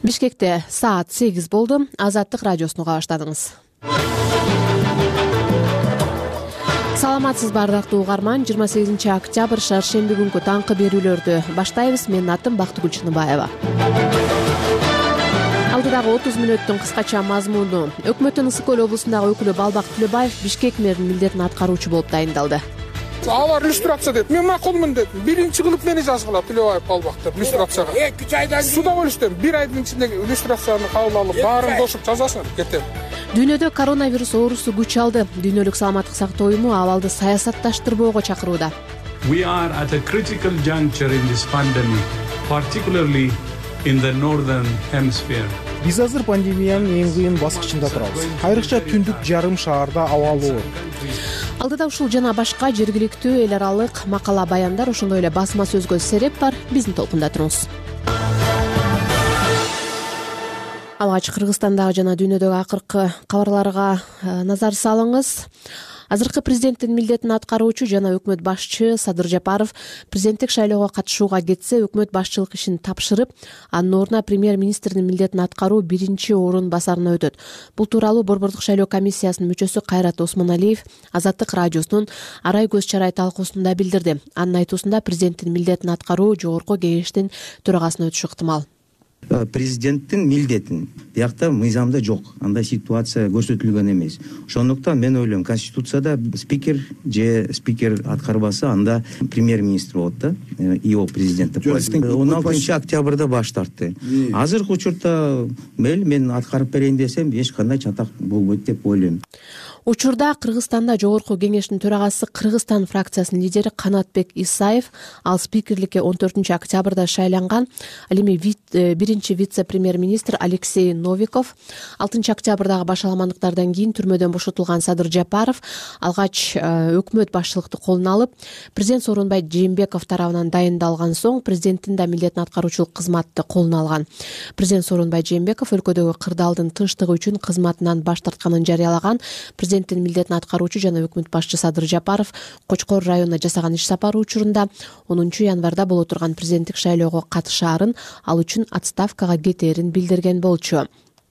Бишкекте саат 8 болду. Азаттык радиосуну уга баштадыңыз. Саламатсызбы ардактуу угарман. 28 октябрь шаршемби күнкү таңкы берүүлөрдү баштайбыз. Менин атым Бактыгүл Чыныбаева. Алдыдагы 30 мүнөттүн кыскача мазмуну. Өкмөттүн Ысык Көл облусундагы өкүлү Балбак Түлөбаев Бишкек мэринин милдетин аткаруучу болуп дайындалды. Алар иллюстрация дейт. Мен макулмун дедим. Биринчи кылып мени жазгыла Түлөбаев Балбак деп иллюстрацияга. 2 айдан суда болуштум. 1 айдын ичинде иллюстрацияны кабыл алып, баарын кошуп жазасың, кетем. Дүйнөдө коронавирус оорусу күч алды. Дүйнөлүк саламаттык сактоо уюму абалды саясатташтырбоого чакырууда. We are at a critical juncture in this pandemic, particularly in the northern hemisphere. Биз азыр пандемиянын эң кыйын баскычында турабыз. Айрыкча түндүк жарым шаарда абал оор. Алдыда ушул жана башка жергиликтүү эл аралык макала баяндар, ошондой эле басма сөзгө сереп бар. Биздин толкунда туруңуз. Алгач Кыргызстандагы жана дүйнөдөгү акыркы кабарларга назар салыңыз. Азыркы президенттин милдетин аткаруучу жана өкмөт башчы Садыр Жапаров президенттик шайлоого катышууга кетсе, өкмөт башчылык ишин тапшырып, анын ордуна премьер-министрдин милдетин аткаруу биринчи орун басарына өтөт. Бул тууралуу Борбордук шайлоо комиссиясынын мүчөсү Кайрат Осмоналиев Азаттык радиосунун Арай көз чарай талкуусунда билдирди. Анын айтуусунда президенттин милдетин аткаруу жогорку кеңештин төрагасына өтүшү ыктымал. Президенттин милдетин биякта мыйзамда жок, андай ситуация көрсөтүлгөн эмес. Ошондуктан мен ойлойм, конституцияда спикер же спикер аткарбаса, анда премьер-министр болот да, ИО президент деп коет. 16 октябрда баш тартты. Азыркы учурда мен аткарып берейин десем, эч кандай чатак болбойт деп ойлойм. Учурда Кыргызстанда жогорку кеңештин төрагасы Кыргызстан фракциясынын лидери Канатбек Исаев, ал спикерликке 14 октябрда шайланган. Ал эми биринчи вице-премьер-министр Алексей Новиков. 6 октябрдагы башаламандыктардан кийин түрмөдөн бошотулган Садыр Жапаров алгач өкмөт башчылыкты колуна алып, президент Сооронбай Жээнбеков тарабынан дайындалган соң президенттин да милдетин аткаруучулук кызматты колуна алган. Президент Сооронбай Жээнбеков өлкөдөгү кырдаалдын тынчтыгы үчүн кызматынан баш тартканын жарыялаган. Президенттин милдетин аткаруучу жана өкмөт башчы Садыр Жапаров Кочкор районуна жасаган иш сапары учурунда 10 январда боло турган президенттик шайлоого катышаарын, ал үчүн отставкага кетээрин билдирген болчу.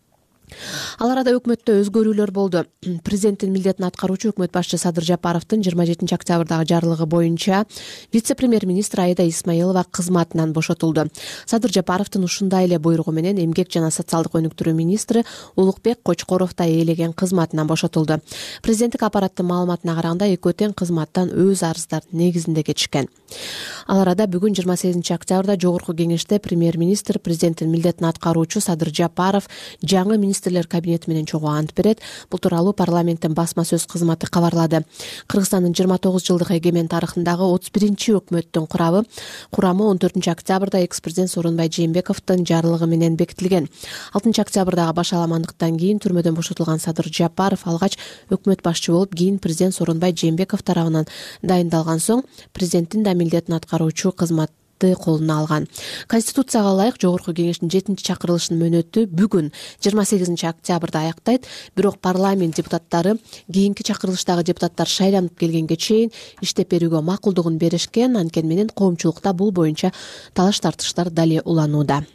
Ал арада өкмөттө өзгөрүүлөр болду. Президенттин милдетин аткаруучу өкмөт башчы Садыр Жапаровдун 27 октябрдагы жарлыгы боюнча вице-премьер-министр Аида Исмаилова кызматынан бошотулду. Садыр Жапаровдун ушундай эле буйругу менен эмгек жана социалдык өнүктүрүү министри Улукбек Кочкоров да ээлеген кызматынан бошотулду. Президенттик аппараттын маалыматына караганда экөө тең кызматтан өз арыздардын негизинде кетишкен. Ал арада бүгүн 28 октябрда жогорку кеңеште премьер-министр президенттин милдетин аткаруучу Садыр Жапаров жаңы министрлер кабинети менен чогуу ант берет. Бул тууралуу парламенттин басма сөз кызматы кабарлады. Кыргызстандын 29 жылдык эгемен тарыхындагы 31-чи өкмөттүн курамы 14 октябрда экс-президент Сооронбай Жээнбековдун жарлыгы менен бекитилген. 6 октябрдагы башаламандыктан кийин түрмөдөн бошотулган Садыр Жапаров алгач өкмөт башчы болуп, кийин президент Сооронбай Жээнбеков тарабынан дайындалган соң президенттин да милдетин аткаруучу кызматты колуна алган. Конституцияга ылайык жогорку кеңештин 7-чи чакырылышынын мөөнөтү бүгүн 28 октябрда аяктайт. Бирок парламент депутаттары кийинки чакырылыштагы депутаттар шайланып келгенге чейин иштеп берүүгө макулдугун беришкен. Анткени менен коомчулукта бул боюнча талаш тартыштар дале уланууда.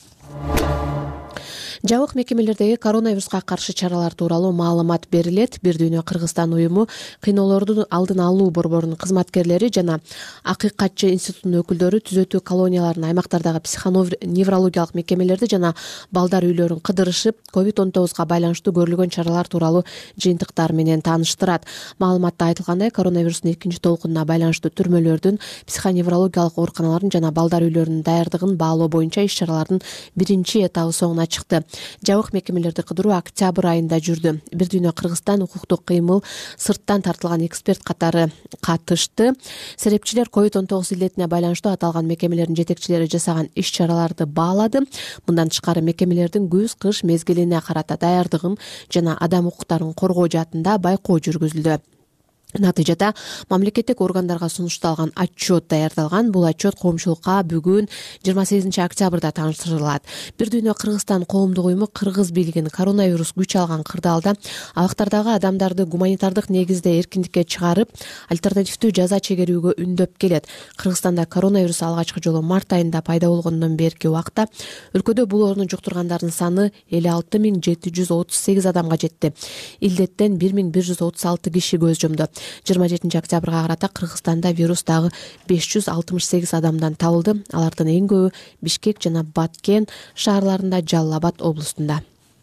Жабык мекемелердеги коронавируска каршы чаралар тууралуу маалымат берилет. Бир дүйнө Кыргызстан уюму кыйноолордун алдын алуу борборунун кызматкерлери жана Акыйкатчы институтунун өкүлдөрү түзөтүү колонияларынын аймактардагы психоневрологиялык мекемелерди жана балдар үйлөрүн кыдырышып, COVID-19 байланыштуу көрүлгөн чаралар тууралуу жыйынтыктар менен тааныштырат. Маалыматта айтылгандай, коронавирустун 2-чи толкунуна байланыштуу түрмөлөрдүн, психоневрологиялык ооруканалардын жана балдар үйлөрүнүн даярдыгын баалоо боюнча иш-чаралардын биринчи этабы соңуна чыкты. Жабык мекемелерди кыдыруу октябрь айында жүрдү. Бир дүйнө Кыргызстан укуктук кыймыл сырттан тартылган эксперт катары катышты. Серепчилер COVID-19 илетине байланыштуу аталган мекемелердин жетекчилери жасаган иш-чараларды баалады. Мындан тышкары мекемелердин күз-кыш мезгилине карата даярдыгын жана адам укуктарын коргоо жаатында байкоо жүргүзүлдү. Натыйжада мамлекеттик органдарга сунушталган отчет даярдалган. Бул отчет коомчулукка бүгүн 28 октябрда тапшырылат. Бир дүйнө Кыргызстан коомдук уюму кыргыз бийлигин коронавирус күч алган кырдаалда абактардагы адамдарды гуманитардык негизде эркиндикке чыгарып, альтернативдүү жаза чегерүүгө үндөп келет. Кыргызстанда коронавирус алгачкы жолу март айында пайда болгондон берки убакта өлкөдө бул оорууну жуктургандардын саны 56.738 адамга жетти. Илдеттен 1136 киши көз жумду. 27 октябрга карата Кыргызстанда вирус дагы 568 адамдан табылды. Алардын эң көбү Бишкек жана Баткен шаарларында, Жалал-Абад облустунда.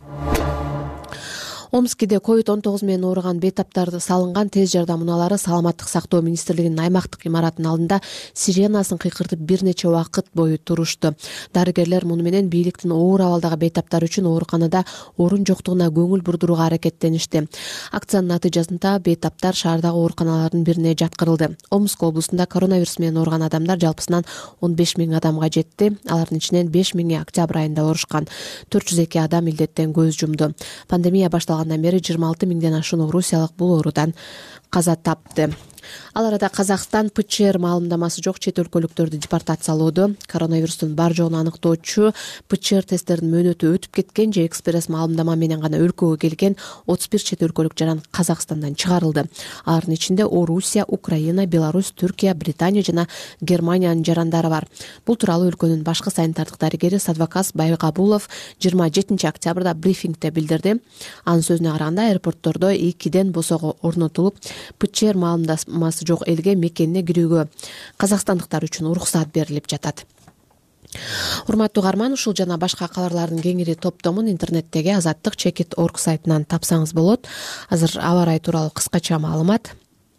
Омскиде COVID-19 менен ооруган бейтаптарды салынган тез жардам унаалары Саламаттык сактоо министрлигинин аймактык имаратынын алдында сиренасын кыйкыртып бир нече убакыт бою турушту. Дарыгерлер муну менен бийликтин оор абалдагы бейтаптары үчүн ооруканада орун жоктугуна көңүл бурдурууга аракеттеништи. Акциянын натыйжасында бейтаптар шаардагы ооруканалардын бирине жаткырылды. Омск облусунда коронавирус менен ооруган адамдар жалпысынан 15 000 адамга жетти. Алардын ичинен 5 000 октябрь айында оорушкан. 402 адам илдеттен көз жумду. Пандемия башталгандан бери 26 000ден ашуун орусиялык бул оорудан каза тапты. Ал арада Казакстан ПЧР маалымдамасы жок чет өлкөлүктөрдү депортациялоодо. Коронавирустун бар жоогун аныктоочу ПЧР тесттердин мөөнөтү өтүп кеткен же экспресс маалымдама менен гана өлкөгө келген 31 чет өлкөлүк жаран Казакстандан чыгарылды. Алардын ичинде Орусия, Украина, Беларусь, Түркия, Британия жана Германиянын жарандары бар. Бул тууралуу өлкөнүн башкы санитардык дарыгери Садвакас Байгабулов 27 октябрда брифингде билдирди. Анын сөзүнө караганда, аэропорттордо 2ден босоого орнотулуп, ПЧР маалымдамасы жок элге мекенине кирүүгө казакстандыктар үчүн уруксат берилип жатат. Урматтуу угарман, ушул жана башка кабарлардын кеңири топтомун интернеттеги azattik.org сайтынан тапсаңыз болот. Азыр аба ырайы тууралуу кыскача маалымат.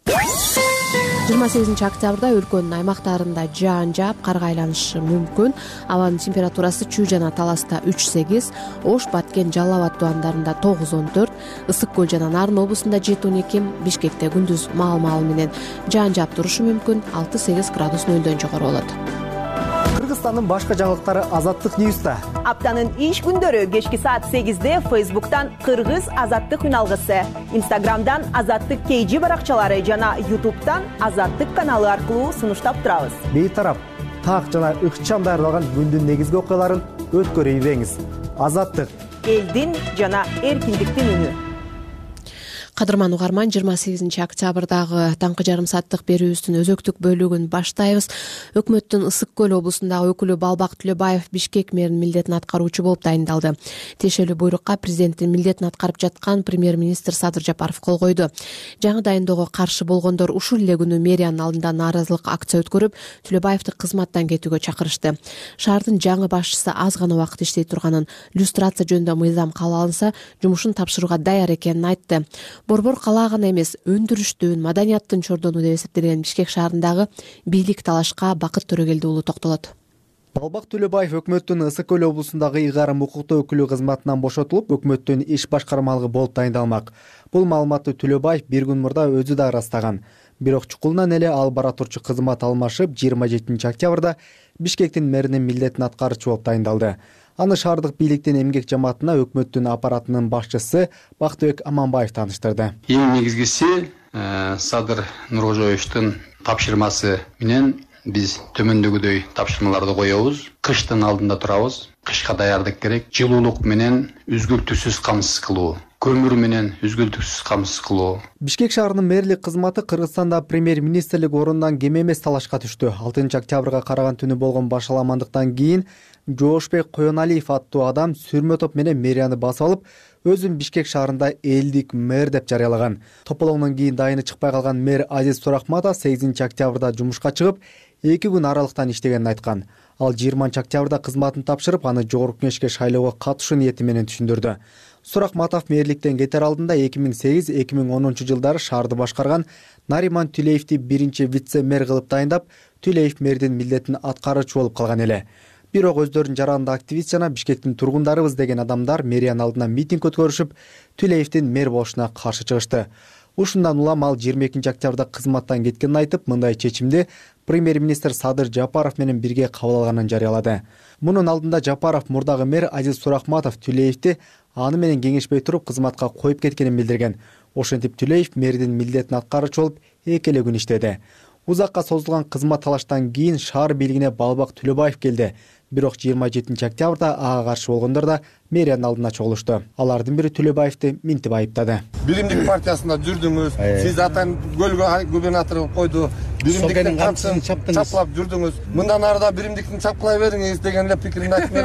28 октябрда өлкөнүн аймактарында жаан жаап, карга айланышы мүмкүн. Абанын температурасы Чүй жана Таласта 3-8, Ош, Баткен, Жалал-Абад тубандарында 9-14, Ысык көл жана Нарын облусунда 7-12, Бишкекте күндүз маал менен жаан жаап турушу мүмкүн, 6-8 градус нөлдөн жогору болот. Кыргызстандын башка жаңылыктары Азаттык Ньюста. Аптанын иш күндөрү кечки саат 8-де Facebook'tan Кыргыз Азаттык үналгысы, Instagram'dan Азаттык KG баракчалары жана YouTube'дан Азаттык каналы аркылуу сунуштап турабыз. Бейтарап, так жана ыкчам даярдалган күндүн негизги окуяларын өткөрүп ийбеңиз. Азаттык, элдин жана эркиндиктин үнү. Кадырман угарман, 28 октябрдагы таңкы жарым сааттык берүүбүздүн өзөктүк бөлүгүн баштайбыз. Өкмөттүн Ысык көл облусундагы өкүлү Балбак Түлөбаев Бишкек мэринин милдетин аткаруучу болуп дайындалды. Тиешелүү буйрукка президенттин милдетин аткарып жаткан премьер-министр Садыр Жапаров кол койду. Жаңы дайындоого каршы болгондор ушул эле күнү мэриянын алдында нааразылык акция өткөрүп, Түлөбаевди кызматтан кетүүгө чакырышты. Шаардын жаңы башчысы аз гана убакыт иштей турганын, люстрация жөнүндө мыйзам кабыл алынса, жумушун тапшырууга даяр экенин айтты. Борбор кала гана эмес, өндүрүштүн, маданияттын чордону деп эсептелген Бишкек шаарындагы бийлик талашка Бакыт Төрөгелди уулу токтолот. Балбак Түлөбаев өкмөттүн Ысык көл облусундагы ыйгарым укуктуу өкүлү кызматынан бошотулуп, өкмөттүн иш башкармалыгы болуп дайындалмак. Бул маалыматты Түлөбаев бир күн мурда өзү да ырастаган. Бирок чукулунан эле ал бара турчу кызмат алмашып, 27 октябрда Бишкектин мэринин милдетин аткаруучу болуп дайындалды. Аны шаардык бийликтин эмгек жамаатына өкмөттүн аппаратынын башчысы Бактыбек Аманбаев тааныштырды. Эң негизгиси Садыр Нуркожоевичтин тапшырмасы менен биз төмөндөгүдөй тапшырмаларды коебуз. Кыштын алдында турабыз. Кышка даярдык керек. Жылуулук менен үзгүлтүксүз камсыз кылуу. Көмүр менен үзгүлтүксүз камсыз кылуу. Бишкек шаарынын мэрлик кызматы Кыргызстанда премьер-министрлик ордунан кем эмес талашка түштү. 6 октябрга караган түнү болгон башаламандыктан кийин Жоошбек Коеналиев аттуу адам сүрмө топ менен мэрияны басып алып, өзүн Бишкек шаарында элдик мэр деп жарыялаган. Тополоңдон кийин дайыны чыкпай калган мэр Азиз Сурахматов 8 октябрда жумушка чыгып, 2 күн аралыктан иштегенин айткан. Ал 20 октябрда кызматын тапшырып, аны жогорку кеңешке шайлоого катышуу ниети менен түшүндүрдү. Сурахматов мэрликтен кетер алдында 2008-2010 жылдары шаарды башкарган Нариман Түлеевди биринчи вице-мэр кылып дайындап, Түлеев мэрдин милдетин аткаруучу болуп калган эле. Бирок өздөрүнүн жаранды активист жана Бишкектин тургундарыбыз деген адамдар мэриянын алдына митинг өткөрүшүп, Түлеевдин мэр болушуна каршы чыгышты. Ушундан улам ал 22 октябрда кызматтан кеткенин айтып, мындай чечимди премьер-министр Садыр Жапаров менен бирге кабыл алганын жарыялады. Мунун алдында Жапаров мурдагы мэр Азиз Сурахматов Түлеевди аны менен кеңешпей туруп кызматка коюп кеткенин билдирген. Ошентип Түлеев мэрдин милдетин аткаруучу болуп 2 эле күн иштеди. Узакка созулган кызмат талаштан кийин шаар бийлигине Балбак Төлөбаев келди. Бирок 27 октябрда ага каршы болгондор да мэриянын алдына чогулушту. Алардын бири Төлөбаевди минтип айыптады. Биримдик партиясында жүрдүңүз, сиз атан көлгө губернатор болуп койду. Биримдиктин камчысын чаплап жүрдүңүз. Мындан арыда биримдиктин чапкылай бериңиз деген эле пикирин айтып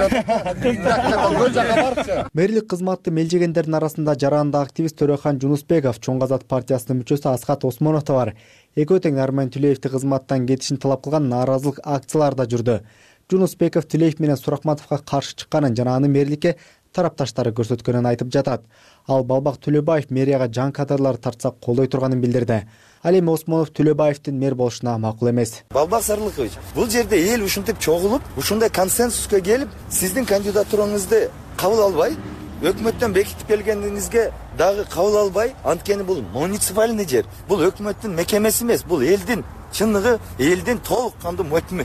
келет. Мэрлик кызматты мелжегендердин арасында жаранды активист Төрехан Жунусбеков, Чоң Азат партиясынын мүчөсү Асхат Осмонов да бар. Экөө тең Арман Түлеевди кызматтан кетишин талап кылган нааразылык акциялары да жүрдү. Жунусбеков Түлеев менен Сурахматовго каршы чыкканын жана аны мэрликке тарапташтары көрсөткөнүн айтып жатат. Ал Балбак Төлөбаев мэрияга жан кадрлар тартса колдой турганын билдирди. Ал эми Осмонов Төлөбаевдин мэр болушуна макул эмес. Балбак Сарылыкович, бул жерде эл ушинтип чогулуп, ушундай консенсуска келип, сиздин кандидатураңызды кабыл албай, өкмөттөн бекитип келгениңизге дагы кабыл албай, анткени бул муниципальный жер, бул өкмөттүн мекемеси эмес, бул элдин чынныгы, элдин толук кандуу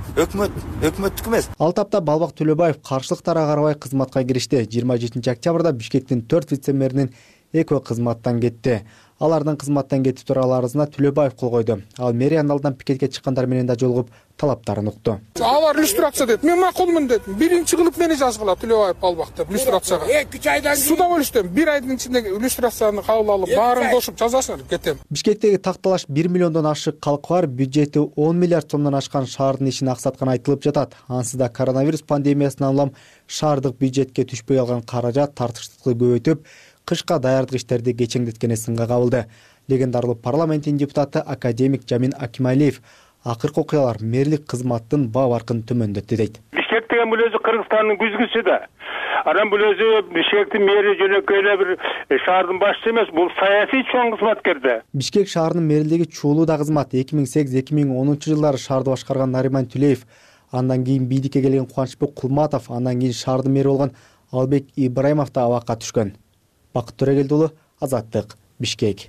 өкмөттүк эмес. Ал тапта Балбак Төлөбаев каршылыктарга карабай кызматка киришти. 27 октябрда Бишкектин 4 вице-мэринин экөө кызматтан кетти. Алардын кызматтан кетип турган арызына Төлөбаев кол койду. Ал мэриянын алдынан пикетке чыккандар менен да жолугуп талаптарын укту. Алар иллюстрация дейт. Мен макулмун дедим. Биринчи кылып мени жазгыла Төлөбаев Балбак деп иллюстрацияга. 2 айдан кийин суда болуштум. 1 айдын ичинде иллюстрацияны кабыл алып, баарын кошуп жазасың, кетем. Бишкектеги такталаш 1 миллиондон ашык калкы бар, бюджети 10 миллиард сомдон ашкан шаардын ишин аксаткан айтылып жатат. Ансыз да коронавирус пандемиясынан улам шаардык бюджетке түшпөй калган каражат тартыштыкты көбөйтүп, кышка даярдык иштерди кечеңдеткени сынга кабылды. Легендарлуу парламенттин депутаты академик Жамин Акималиев акыркы окуялар мэрлик кызматтын баа баркын төмөндөттү дейт. Бишкек деген бул өзү Кыргызстандын күзгүсү да. Анан бул өзү Бишкектин мэри жөнөкөй эле бир шаардын башчысы эмес, бул саясий чоң кызматкер да. Бишкек шаарынын мэрилиги чуулуу да кызмат. 2008-2010 жылдары шаарды башкарган Нариман Түлеев, андан кийин бийликке келген Кубанычбек Кулматов, андан кийин шаардын мэри болгон Албек Ибраимов да абакка түшкөн. Бакыт Төрөгелди уулу, Азаттык, Бишкек.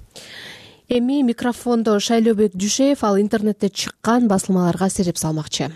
Эми микрофондо Шайлообек Жушеев, ал интернетте чыккан басылмаларга сереп салмакчы.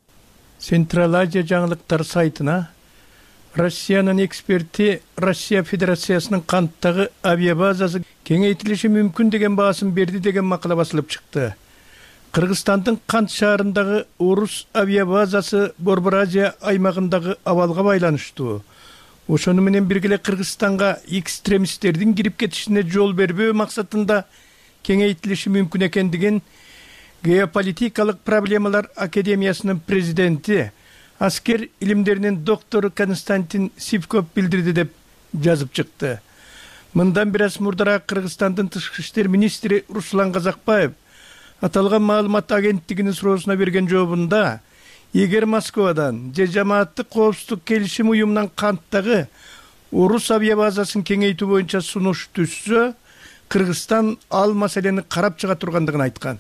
Централ Азия жаңылыктар сайтына Россиянын эксперти Россия Федерациясынын канттагы авиабазасы кеңейтилиши мүмкүн деген баасын берди деген макала басылып чыкты. Кыргызстандын Кант шаарындагы Орус авиабазасы Борбор Азия аймагындагы абалга байланыштуу. Ошону менен бирге Кыргызстанга экстремисттердин кирип кетишине жол бербөө максатында кеңейтилиши мүмкүн экендигин Геополитикалык проблемалар академиясынын президенти, аскер илимдеринин доктору Константин Сивков билдирди деп жазып чыкты. Мындан бир аз мурдараак Кыргызстандын тышкы иштер министри Руслан Казакбаев аталган маалымат агенттигинин суроосуна берген жообунда, эгер Москвадан же жамааттык коопсуздук келишим уюмунан Канттагы Орус авиабазасын кеңейтүү боюнча сунуш түшсө, Кыргызстан ал маселени карап чыга тургандыгын айткан.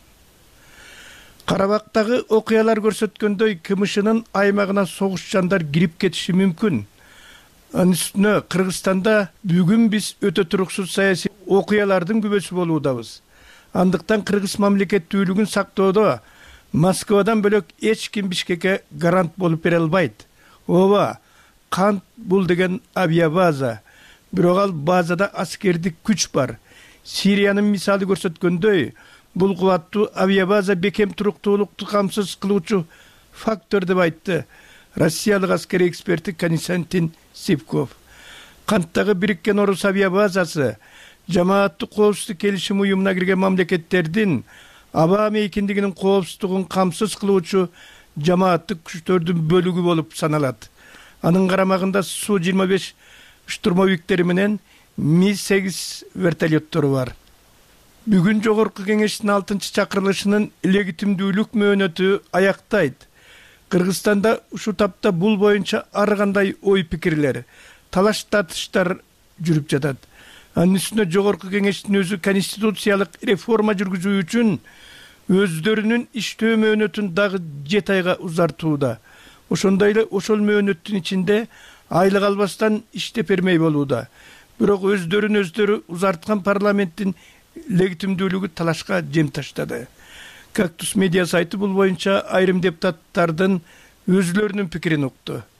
Карабактагы окуялар көрсөткөндөй, КМШнын аймагына согушчандар кирип кетиши мүмкүн. Анын үстүнө Кыргызстанда бүгүн биз өтө туруксуз саясий окуялардын күбөсү болуудабыз. Андыктан кыргыз мамлекеттүүлүгүн сактоодо Москвадан бөлөк эч ким Бишкекке гарант болуп бере албайт. Ооба, Кант бул деген авиабаза, бирок ал базада аскердик күч бар. Сириянын мисалы көрсөткөндөй, бул кубаттуу авиабаза бекем туруктуулукту камсыз кылуучу фактор деп айтты россиялык аскери эксперти Константин Сивков. Канттагы бириккен Орус авиабазасы жамааттык коопсуздук келишим уюмуна кирген мамлекеттердин аба мейкиндигинин коопсуздугун камсыз кылуучу жамааттык күчтөрдүн бөлүгү болуп саналат. Анын карамагында Су-25 штурмовиктери менен Ми-8 вертолеттору бар. Бүгүн жогорку кеңештин 6-чакырылышынын легитимдүүлүк мөөнөтү аяктайт. Кыргызстанда ушу тапта бул боюнча ар кандай ой пикирлер, талаш тартыштар жүрүп жатат. Анын үстүнө жогорку кеңештин өзү конституциялык реформа жүргүзүү үчүн өздөрүнүн иштөө мөөнөтүн дагы 7 айга узартууда. Ошондой эле ошол мөөнөттүн ичинде айлык албастан иштеп бермей болууда. Бирок өздөрү узарткан парламенттин легитимдүүлүгү талашка жем таштады. Кактус медиа сайты бул боюнча айрым депутаттардын өзлөрүнүн пикирин укту.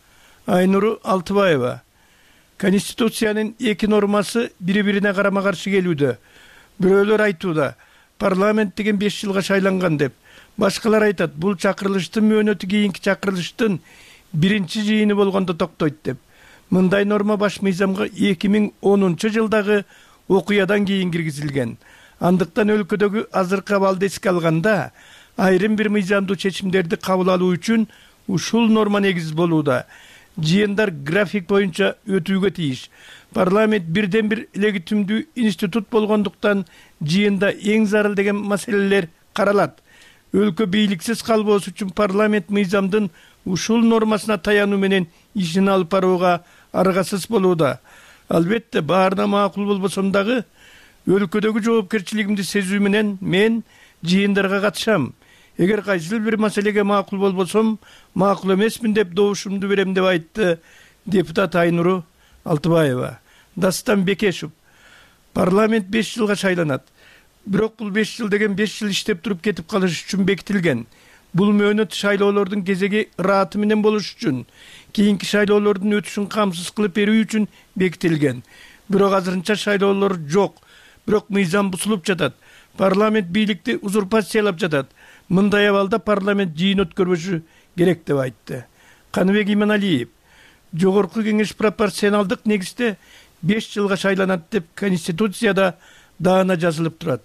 Айнуру Алтыбаева. Конституциянын эки нормасы бири-бирине карама каршы келүүдө. Бирөөлөр айтууда парламент деген 5 жылга шайланган деп. Башкалар айтат, бул чакырылыштын мөөнөтү кийинки чакырылыштын биринчи жыйыны болгондо токтойт деп. Мындай норма баш мыйзамга 2010 жылдагы окуядан кийин киргизилген. Андыктан өлкөдөгү азыркы абалды эске алганда, айрым бир мыйзамдуу чечимдерди кабыл алуу үчүн ушул норма негиз болууда. Жыйындар график боюнча өтүүгө тийиш. Парламент бирден бир легитимдүү институт болгондуктан жыйында эң зарыл деген маселелер каралат. Өлкө бийликсиз калбоосу үчүн парламент мыйзамдын ушул нормасына таянуу менен ишин алып барууга аргасыз болууда. Албетте баарына макул болбосом дагы өлкөдөгү жоопкерчилигимди сезүү менен мен жыйындарга катышам. Эгер кайсыл бир маселеге макул болбосом, макул эмесмин деп добушумду берем деп айтты депутат Айнуру Алтыбаева. Дастан Бекешев. Парламент 5 жылга шайланат. Бирок бул 5 жыл деген 5 жыл иштеп туруп кетип калыш үчүн бекитилген. Бул мөөнөт шайлоолордун кезеги ырааты менен болуш үчүн, кийинки шайлоолордун өтүшүн камсыз кылып берүү үчүн бекитилген. Бирок азырынча шайлоолор жок. Бирок мыйзам бузулуп жатат. Парламент бийликти узурпациялап жатат. Мындай абалда парламент жыйын өткөрбөшү керек деп айтты. Каныбек Иманалиев. Жогорку кеңеш пропорционалдык негизде 5 жылга шайланат деп Конституцияда даана жазылып турат.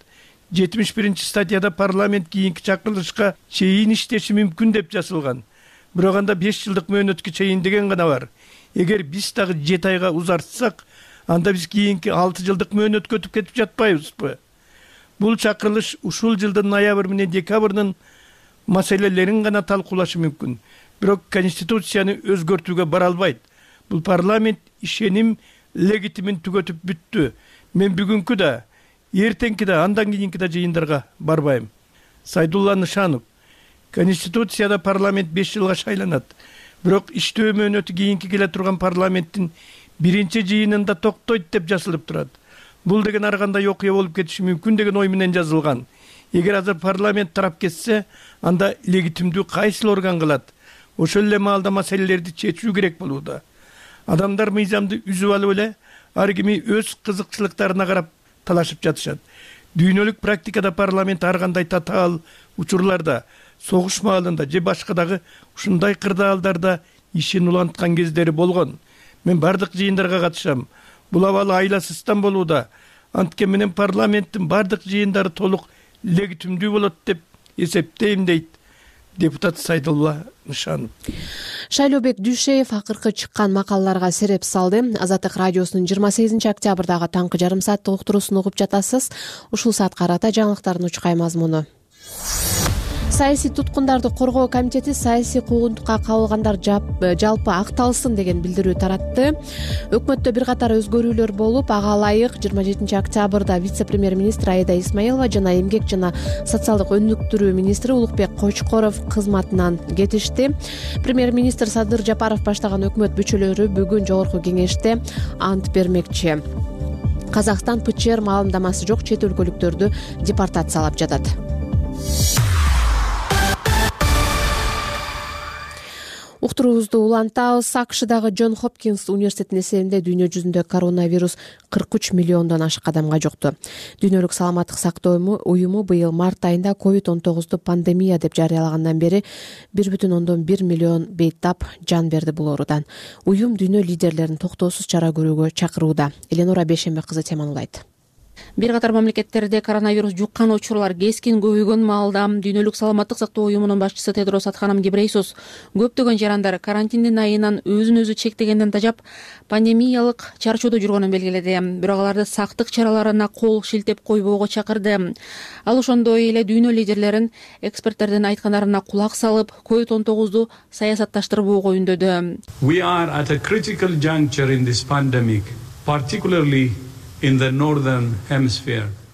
71 статьяда парламент кийинки чакырылышка чейин иштеши мүмкүн деп жазылган. Бирок анда 5 жылдык мөөнөткө чейин деген гана бар. Эгер биз дагы 7 айга узартсак, анда биз кийинки 6 жылдык мөөнөткө өтүп кетип жатпайбызбы? Бул чакырылыш ушул жылдын ноябрь менен декабрдын маселелерин гана талкуулашы мүмкүн. Бирок Конституцияны өзгөртүүгө бара албайт. Бул парламент ишеним легитимин түгөтүп бүттү. Мен бүгүнкү да, эртеңки да, андан кийинки да жыйындарга барбайм. Сайдулла Нышанов. Конституцияда парламент 5 жылга шайланат. Бирок иштөө мөөнөтү кийинки келе турган парламенттин биринчи жыйынында токтойт деп жазылып турат. Бул деген ар кандай окуя болуп кетиши мүмкүн деген ой менен жазылган. Эгер азыр парламент тарап кетсе, анда легитимдүү кайсыл орган кылат? Ошол эле маалда маселелерди чечүү керек болууда. Адамдар мыйзамды үзүп алып эле ар кими өз кызыкчылыктарына карап талашып жатышат. Дүйнөлүк практикада парламент ар кандай татаал учурларда, согуш маалында же башкадагы ушундай кырдаалдарда ишин уланткан кездери болгон. Мен бардык жыйындарга катышам. Бул абал айласыздан болууда. Анткен менен парламенттин бардык жыйындары толук легитимдүү болот деп эсептейм дейт депутат Сайдулла Нышанов. Шайлообек Дүйшеев акыркы чыккан макалаларга сереп салды. Азаттык радиосунун 28 октябрдагы таңкы жарым сааттык уктуруусун угуп жатасыз. Ушул саатка карата жаңылыктардын учкай мазмуну. Саясий туткундарды коргоо комитети саясий куугунтукка кабылгандар жалпы акталсын деген билдирүү таратты. Өкмөттө бир катар өзгөрүүлөр болуп, ага ылайык 27 октябрда вице-премьер-министр Аида Исмаилова жана эмгек жана социалдык өнүктүрүү министри Улукбек Койчкоров кызматынан кетишти. Премьер-министр Садыр Жапаров баштаган өкмөт бүчөлөрү бүгүн жогорку кеңеште ант бермекчи. Казакстан ПЧР маалымдамасы жок чет өлкөлүктөрдү депортациялап жатат. Уктуруубузду улантабыз. АКШдагы Джон Хопкинс университетинин эсебинде дүйнө жүзүндө коронавирус 43 миллиондон ашык адамга жукту. Дүйнөлүк саламаттык сактоо уюму быйыл март айында COVID-19 пандемия деп жарыялагандан бери 1,1 миллион бейтап жан берди бул оорудан. Уюм дүйнө лидерлерин токтоосуз чара көрүүгө чакырууда. Эленора Бейшембек кызы темануулайт. Бир катар мамлекеттерде коронавирус жуккан учурлар кескин көбөйгөн маалда дүйнөлүк саламаттык сактоо уюмунун башчысы Тедрос Адханом Гебрейсус көптөгөн жарандар карантиндин айынан өзүн өзү чектегенден тажап пандемиялык чарчоодо жүргөнүн белгиледи. Бирок аларды сактык чараларына кол шилтеп койбоого чакырды. Ал ошондой эле дүйнө лидерлерин эксперттердин айткандарына кулак салып, COVID-19 саясатташтырбоого үндөдү. We are at a critical juncture in this pandemic, particularly in the northern hemisphere.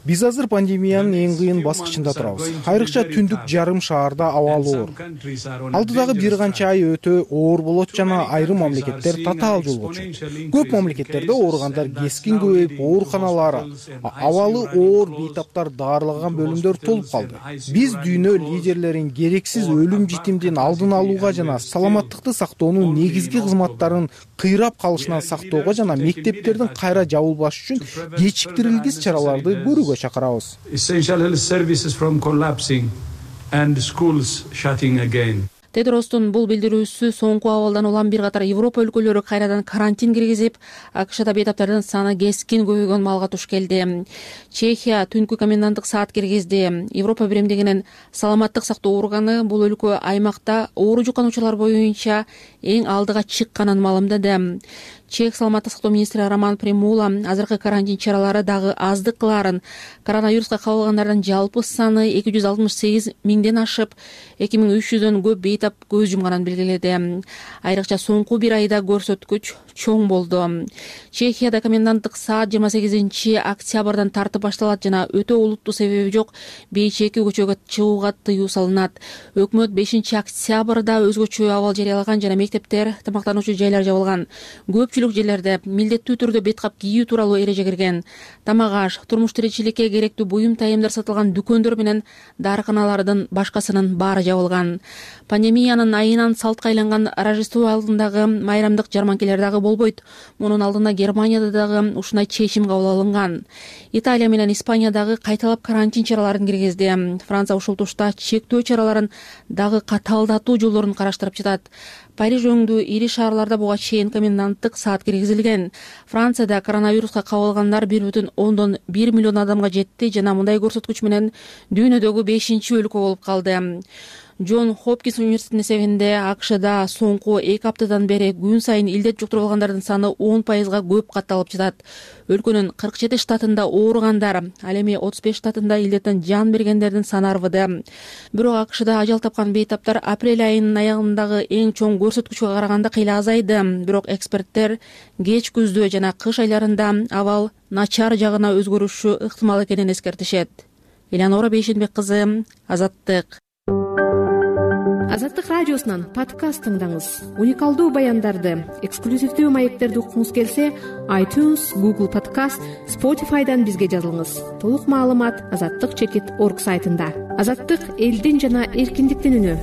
Биз азыр пандемиянын эң кыйын баскычында турабыз. Айрыкча түндүк жарым шаарда абалы оор. Алдыдагы бир канча ай өтө оор болот жана айрым мамлекеттер татаал жолго чыкты. Көп мамлекеттерде ооругандар кескин көбөйүп, ооруканалар, абалы оор бейтаптар даарлаган бөлүмдөр толуп калды. Биз дүйнө лидерлерин керексиз өлүм житимдин алдын алууга жана саламаттыкты сактоонун негизги кызматтарын кыйрап калышынан сактоого жана мектептердин кайра жабылбаш үчүн кечиктирилгис чараларды көрүүгө чакырабыз. Essential health services from collapsing and schools shutting again. Тедростун бул билдирүүсү соңку абалдан улам бир катар Европа өлкөлөрү кайрадан карантин киргизип, АКШда бейтаптардын саны кескин көбөйгөн маалга туш келди. Чехия түнкү коменданттык саат киргизди. Европа биримдигинин саламаттык сактоо органы бул өлкө аймакта оору жуккануучулар боюнча эң алдыга чыкканын маалымдады. Чех саламаттык сактоо министри Роман Примула азыркы карантин чаралары дагы аздык кыларын, коронавируска кабылгандардын жалпы саны 268 миңден ашып, 2300дөн көп бейтап көз жумганын белгиледи. Айрыкча соңку бир айда көрсөткүч чоң болду. Чехияда коменданттык саат 28 октябрдан тартып башталат жана өтө олуттуу себеби жок бейчеки көчөгө чыгууга тыюу салынат. Өкмөт 5 октябрда өзгөчө абал жарыялаган жана мектептер, тамактануучу жайлар жабылган. Көпчүлүк жерлерде милдеттүү түрдө бет кап кийүү тууралуу эреже кирген. Тамак-аш, турмуш тиричиликке керектүү буюм тайымдар сатылган дүкөндөр менен дарыканалардын башкасынын баары жабылган. Пандемиянын айынан салтка айланган Рождество алдындагы майрамдык жарманкелер дагы болбойт. Мунун алдында Германияда дагы ушундай чечим кабыл алынган. Италия менен Испания дагы кайталап карантин чараларын киргизди. Франция ушул тушта чектөө чараларын дагы катаалдатуу жолдорун караштырып жатат. Париж өңдүү ири шаарларда буга чейин коменданттык саат киргизилген. Францияда коронавируска кабылгандар 1,1 миллион адамга жетти жана мындай көрсөткүч менен дүйнөдөгү 5-чи өлкө болуп калды. Джон Хопкинс университетинин эсебинде АКШда соңку 2 аптадан бери күн сайын илдет жуктурулгандардын саны 10%га көп катталып жатат. Өлкөнүн 47 штатында ооругандар, ал эми 35 штатында илдеттен жан бергендердин саны арбыды. Бирок АКШда ажал тапкан бейтаптар апрель айынын аягындагы эң чоң көрсөткүчкө караганда кыйла азайды. Бирок эксперттер кеч күздө жана кыш айларында абал начар жагына өзгөрүшү ыктымал экенин эскертишет. Элеонора Бейшенбек кызы, Азаттык. Азаттык радиосунан подкаст тыңдаңыз. Уникалдуу баяндарды, эксклюзивдүү маектерди уккуңуз келсе, iTunes, Google Podcast, Spotify'дан бизге жазылыңыз. Толук маалымат azattik.org сайтында. Азаттык — элдин жана эркиндиктин үнү.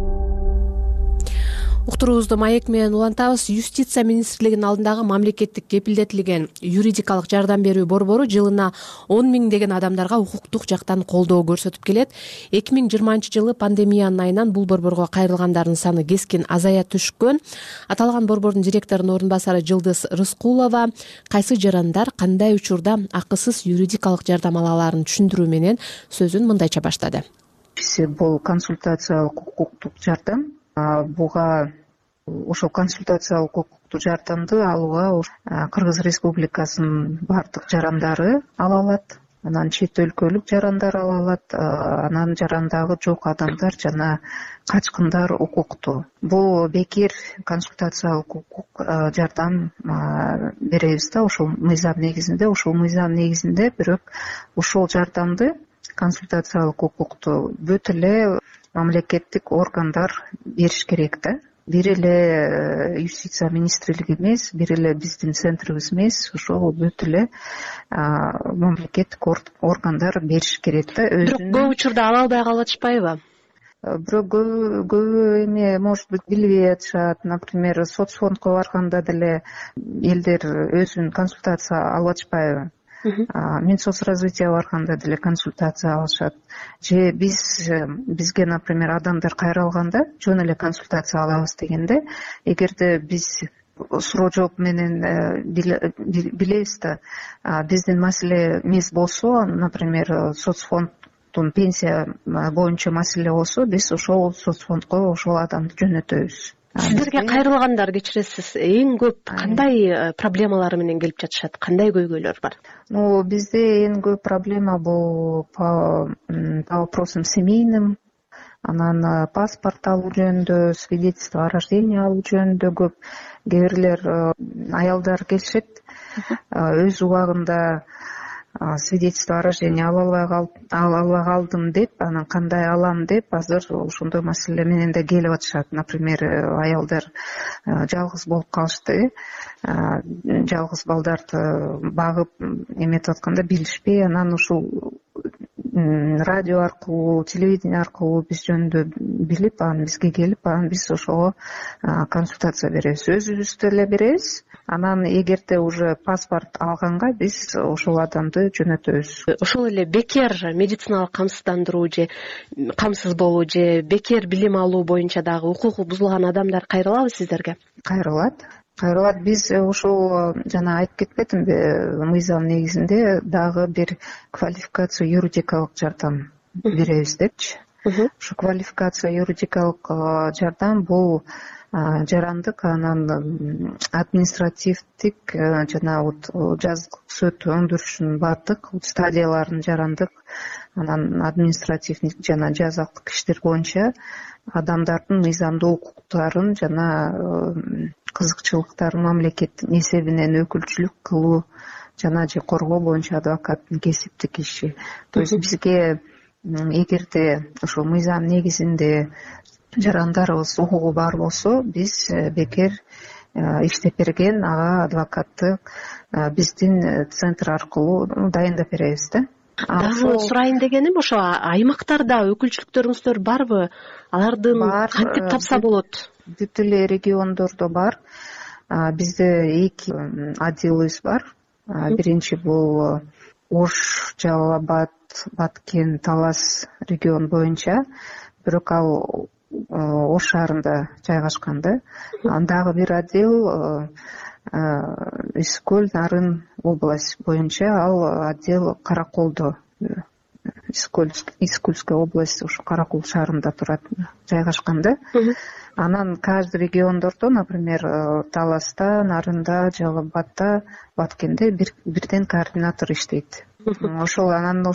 Уктуруубузду маек менен улантабыз. Юстиция министрлигинин алдындагы мамлекеттик кепилдетилген юридикалык жардам берүү борбору жылына 10 миңдеген адамдарга укуктук жактан колдоо көрсөтүп келет. 2020 жылы пандемиянын айынан бул борборго кайрылгандардын саны кескин азая түшкөн. Аталган борбордун директорунун орун басары Жылдыз Рыскулова кайсы жарандар кандай учурда акысыз юридикалык жардам ала аларын түшүндүрүү менен сөзүн мындайча баштады. Бул консультациялык укуктук жардам. Буга ошол консультациялык укуктук жардамды алууга Кыргыз Республикасынын бардык жарандары ала алат. Анан чет өлкөлүк жарандар ала алат. Анан жарандагы жок адамдар жана качкындар укуктуу. Бул бекер консультациялык укук жардам беребиз да ошол мыйзам негизинде, бирок ошол жардамды консультациялык укукту бүт эле мамлекеттик органдар бериш керек да. Бир эле юстиция министрлиги эмес, бир эле биздин центрибиз эмес, ошол бүт эле мамлекеттик органдар бериш керек да. Бирок көп учурда ала албай калышпайбы? Бирок көп эме, может быть, билбей атышат. Например, соцфондко барганда деле элдер өзүн консультация алып атышпайбы? Минсоцразвитие барганда деле консультация алышат. Же бизге, например, адамдар кайрылганда жөн эле консультация алабыз дегенде, эгерде биз суроо жооп менен билебиз да, биздин маселе эмес болсо, например, соцфонддун пенсия боюнча маселе болсо, биз ошол соцфондко ошол адамды жөнөтөбүз. Сиздерге кайрылгандар, кечиресиз, эң көп кандай проблемалары менен келип жатышат? Кандай көйгөйлөр бар? Бизде эң көп проблема бул по вопросам семейным, анан паспорт алуу жөнүндө, свидетельство о рождении алуу жөнүндө көп. Кээ бирлер аялдар келишет, өз убагында свидетельство о рождении ала албай калдым деп, анан кандай алам деп азыр ошондой маселе менен да келип атышат. Например, аялдар жалгыз болуп калышты, жалгыз балдарды багып эметип атканда билишпей, анан ушул радио аркылуу, телевидение аркылуу биз жөнүндө билип, анан бизге келип, анан биз ошого консультация беребиз, өзүбүз деле беребиз. Анан эгерде уже паспорт алганга биз ошол адамды жөнөтөбүз. Ошол эле бекер медициналык камсыздандыруу же камсыз болуу же бекер билим алуу боюнча дагы укугу бузулган адамдар кайрылабы сиздерге? Кайрылат. Биз ошол жана айтып кетпедимби, мыйзам негизинде дагы бир квалификация юридикалык жардам беребиз депчи. Ушу квалификация юридикалык жардам бул жарандык, анан административдик жана жазык сот өндүрүшүнүн баардык стадияларын жарандык, анан административдик жана жазалык иштер боюнча адамдардын мыйзамдуу укуктарын жана кызыкчылыктарын мамлекеттин эсебинен өкүлчүлүк кылуу жана же коргоо боюнча адвокаттын кесиптик иши. То есть бизге эгерде ошол мыйзам негизинде жарандарыбыз укугу бар болсо, биз бекер иштеп берген ага адвокаттык биздин центр аркылуу дайындап беребиз да. Дагы сурайын дегеним, ошо аймактарда өкүлчүлүктөрүңүздөр барбы? Алардын кантип тапса болот? Бүт эле региондордо бар. Бизде 2 отделыбыз бар. Биринчи бул Ош, Жалал Абад, Баткен, Талас регион боюнча, бирок ал Ош шаарында жайгашкан да. Дагы бир отдел Исыкөл, Нарын область боюнча, ал отдел Караколдо, Исыкөлская область, ушу Каракол шаарында турат, жайгашкан да. Анан каждый региондордо, например, Таласта, Нарында, Жалал Абадта, Баткенде бирден координатор иштейт. Ошол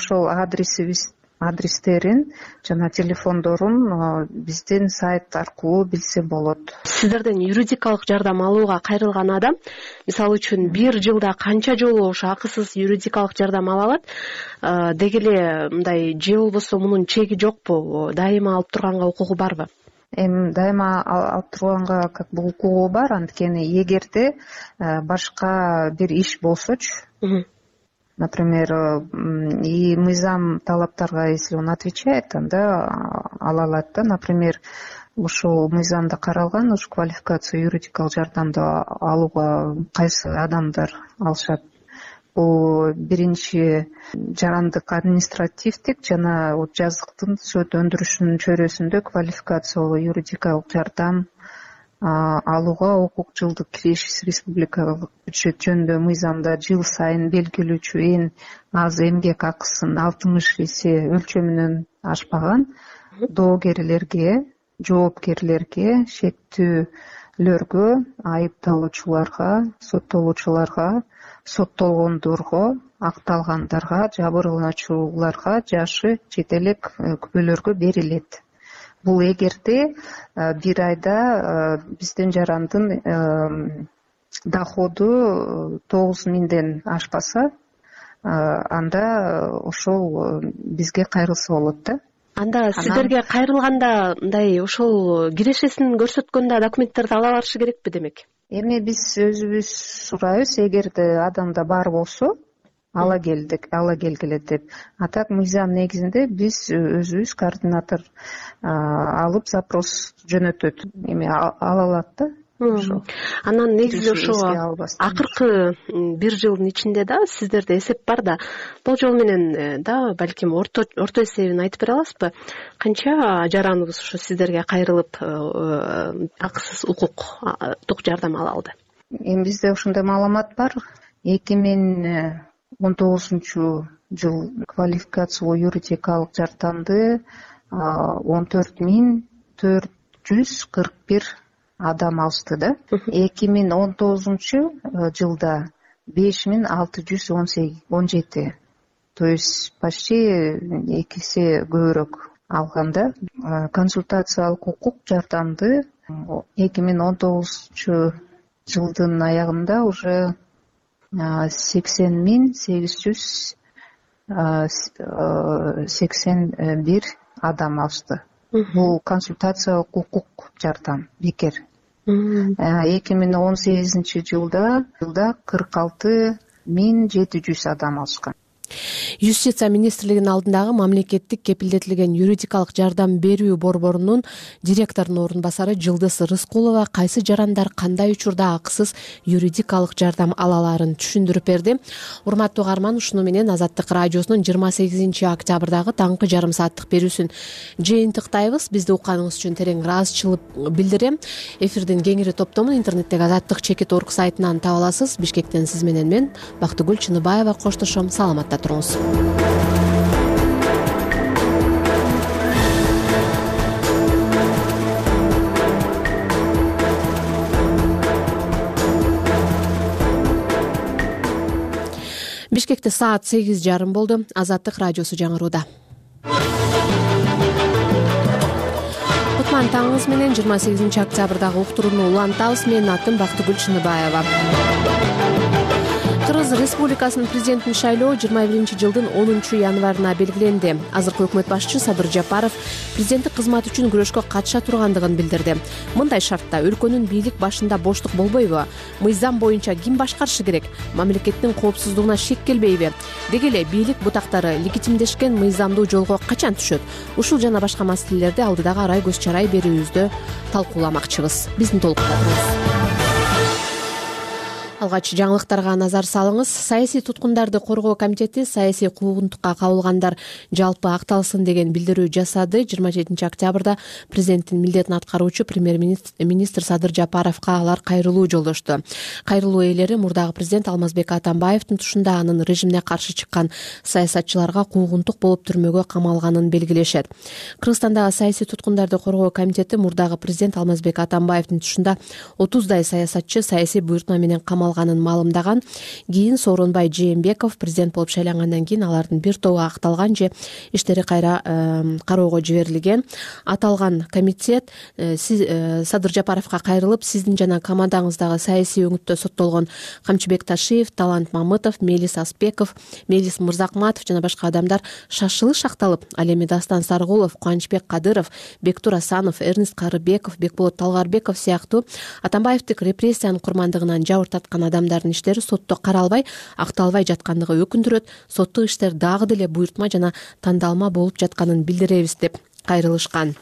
адрестерин жана телефондорун биздин сайт аркылуу билсе болот. Сиздерден юридикалык жардам алууга кайрылган адам, мисалы үчүн, бир жылда канча жолу ошо акысыз юридикалык жардам ала алат? Деги эле мындай же болбосо мунун чеги жокпу? Дайыма алып турганга укугу барбы? Дайыма алып турганга как бы укугу бар, анткени эгерде башка бир иш болсочу, например, и мыйзам талаптарга если он отвечает, анда ала алат да. Например, ушул мыйзамда каралган ушу квалификация юридикалык жардамды алууга кайсы адамдар алышат? Бул биринчи жарандык административдик жана жазыктын сот өндүрүшүнүн чөйрөсүндө квалификациялуу юридикалык жардам алууга укук жылдык киреше республикалык бюджет жөнүндө мыйзамда жыл сайын белгилүүчү эң аз эмгек акысын 60 эсе өлчөмүнөн ашпаган доогерлерге, жоопкерлерге, шектүүлөргө, айыпталуучуларга, соттолуучуларга, соттолгондорго, акталгандарга, жабырлануучуларга, жашы жете элек күбөлөргө берилет. Бул эгерде бир айда биздин жарандын доходу 9000ден ашпаса, анда ошол бизге кайрылса болот да. Анда сиздерге кайрылганда мындай ошол кирешесин көрсөткөндө документтерди ала барышы керекпи демек? Эми биз өзүбүз сурайбыз, эгерде адамда бар болсо ала келгиле деп. А так мыйзам негизинде биз өзүбүз координатор алып запрос жөнөтөт. Эми ала алат да. Анан негизи ошо акыркы бир жылдын ичинде да сиздерде эсеп бар да, болжол менен да балким орто эсебин айтып бере аласызбы? Канча жараныбыз ошо сиздерге кайрылып акысыз укуктук жардам ала алды? Эми бизде ошондой маалымат бар. 2019 жыл квалификациялуу юридикалык жардамды 14441 адам алышты да. 2019 жылда 5617. То есть почти 2 эсе көбүрөөк алганда. Консультациялык укук жардамды 2019 жылдын аягында уже 80.800 81 адам алышты. Бул консультациялык укук жардам бекер. 2018 жылда 46.700 адам алышкан. Юстиция министрлигинин алдындагы мамлекеттик кепилдетилген юридикалык жардам берүү борборунун директорунун орун басары Жылдыз Рыскулова кайсы жарандар кандай учурда акысыз юридикалык жардам ала аларын түшүндүрүп берди. Урматтуу угарман, ушуну менен Азаттык радиосунун 28 октябрдагы таңкы жарым сааттык берүүсүн жыйынтыктайбыз. Бизди укканыңыз үчүн терең ыраазычылык билдирем. Эфирдин кеңири топтомун интернеттеги azattik.org сайтынан таба аласыз. Бишкектен сиз менен мен Бактыгүл Чыныбаева коштошом. Саламатта туруңуз. Бишкекте саат 8:30 болду. Азаттык радиосу жаңырууда. Кутман таңыңыз менен 28 октябрдагы уктурууну улантабыз. Менин атым Бактыгүл Чыныбаева. Кыргыз Республикасынын президентин шайлоо 21 жылдын 10 январына белгиленди. Азыркы өкмөт башчысы Садыр Жапаров президенттик кызмат үчүн күрөшкө катыша тургандыгын билдирди. Мындай шартта өлкөнүн бийлик башында боштук болбойбу? Мыйзам боюнча ким башкарышы керек? Мамлекеттин коопсуздугуна шек келбейби? Деги эле бийлик бутактары легитимдешкен мыйзамдуу жолго качан түшөт? Ушул жана башка маселелерди алдыдагы арай көз чарай берүүбүздө талкууламакчыбыз. Биздин толуктатыңыз. Алгач жаңылыктарга назар салыңыз. Саясий туткундарды коргоо комитети саясий куугунтукка кабылгандар жалпы акталсын деген билдирүү жасады. 27 октябрда президенттин милдетин аткаруучу премьер-министр Садыр Жапаровго алар кайрылуу жолдошту. Кайрылуу ээлери мурдагы президент Алмазбек Атамбаевдин тушунда анын режимине каршы чыккан саясатчыларга куугунтук болуп түрмөгө камалганын белгилешет. Кыргызстандагы саясий туткундарды коргоо комитети мурдагы президент Алмазбек Атамбаевдин тушунда 30дай саясатчы саясий буйртма менен камалганын маалымдаган. Кийин Сооронбай Жээнбеков президент болуп шайлангандан кийин алардын бир тобу акталган же иштери кайра кароого жиберилген. Аталган комитет Садыр Жапаровго кайрылып, сиздин жана командаңыздагы саясий өңүттө соттолгон Камчыбек Ташиев, Талант Мамытов, Мелис Аспеков, Мелис Мырзакматов жана башка адамдар шашылыш шакталып, ал эми Дастан Саргулов, Кубанычбек Кадыров, Бектур Асанов, Эрнест Карыбеков, Бекболот Талгарбеков сыяктуу Атамбаевдик репрессиянын курмандыгынан жабыртаткан адамдардын иштери сотто каралбай, акталбай жаткандыгы өкүндүрөт. Соттук иштер дагы деле буйртма жана тандалма болуп жатканын билдиребиз деп кайрылышкан.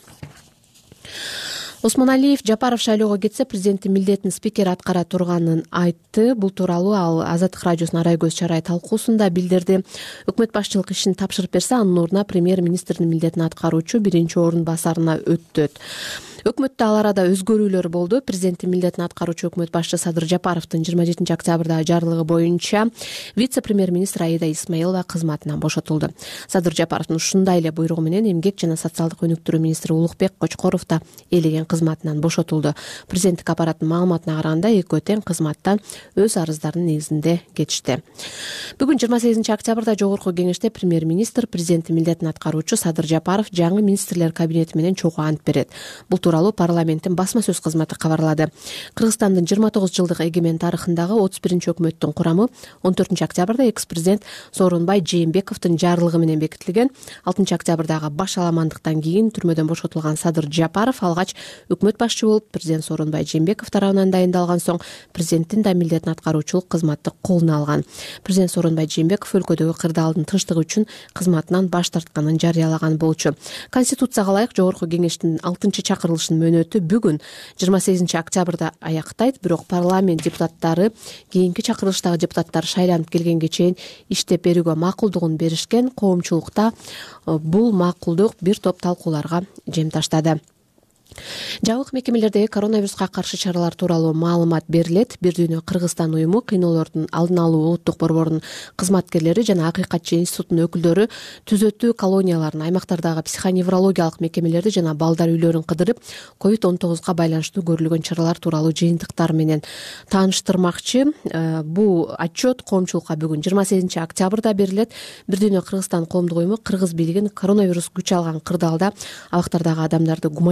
Осмоналиев Жапаров шайлоого кетсе президенттин милдетин спикер аткара турганын айтты. Бул тууралуу ал Азаттык радиосунун арай көз чарай талкуусунда билдирди. Өкмөт башчылык ишин тапшырып берсе, анын ордуна премьер-министрдин милдетин аткаруучу биринчи орун басарына өттөт. Өкмөттө ал арада өзгөрүүлөр болду. Президенттин милдетин аткаруучу өкмөт башчысы Садыр Жапаровдун 27 октябрдагы жарлыгы боюнча вице-премьер-министр Аида Исмаилова кызматынан бошотулду. Садыр Жапаровдун ушундай эле буйругу менен эмгек жана социалдык өнүктүрүү министри Улукбек Кочкоров да элеген кызматынан бошотулду. Президенттик аппараттын маалыматына караганда экөө тең кызматтан өз арыздарынын негизинде кетишти. Бүгүн 28 октябрда жогорку кеңеште премьер-министр президенттин милдетин аткаруучу Садыр Жапаров жаңы министрлер кабинети менен чогуу ант берет. Бул тууралуу парламенттин басма сөз кызматы кабарлады. Кыргызстандын 29 жылдык эгемен тарыхындагы 31 өкмөттүн курамы 14 октябрда экс-президент Сооронбай Жээнбековдун жарлыгы менен бекитилген. 6 октябрдагы баш аламандыктан кийин түрмөдөн бошотулган Садыр Жапаров алгач өкмөт башчы болуп президент Сооронбай Жээнбеков тарабынан дайындалган соң президенттин да милдетин аткаруучулук кызматты колуна алган. Президент Сооронбай Жээнбеков өлкөдөгү кырдаалдын тынчтыгы үчүн кызматынан баш тартканын жарыялаган болчу. Конституцияга ылайык жогорку кеңештин 6-чакырылышынын мөөнөтү бүгүн 28 октябрда аяктайт, бирок парламент депутаттары кийинки чакырылыштагы депутаттар шайланып келгенге чейин иштеп берүүгө макулдугун беришкен. Коомчулукта бул макулдук бир топ талкууларга жем таштады. Жабык мекемелердеги коронавируска каршы чаралар тууралуу маалымат берилет. Бир дүйнө Кыргызстан уюму кыйноолордун алдын алуу улуттук борборунун кызматкерлери жана Акыйкатчы институтунун өкүлдөрү түзөтүү колонияларын, аймактардагы психоневрологиялык мекемелерди жана балдар үйлөрүн кыдырып, COVID-19 байланыштуу көрүлгөн чаралар тууралуу жыйынтыктар менен тааныштырмакчы. Бул отчет коомчулукка бүгүн 28 октябрда берилет. Бир дүйнө Кыргызстан коомдук уюму кыргыз бийлигин коронавирус күч алган кырдаалда абактардагы адамдарды гуманитардык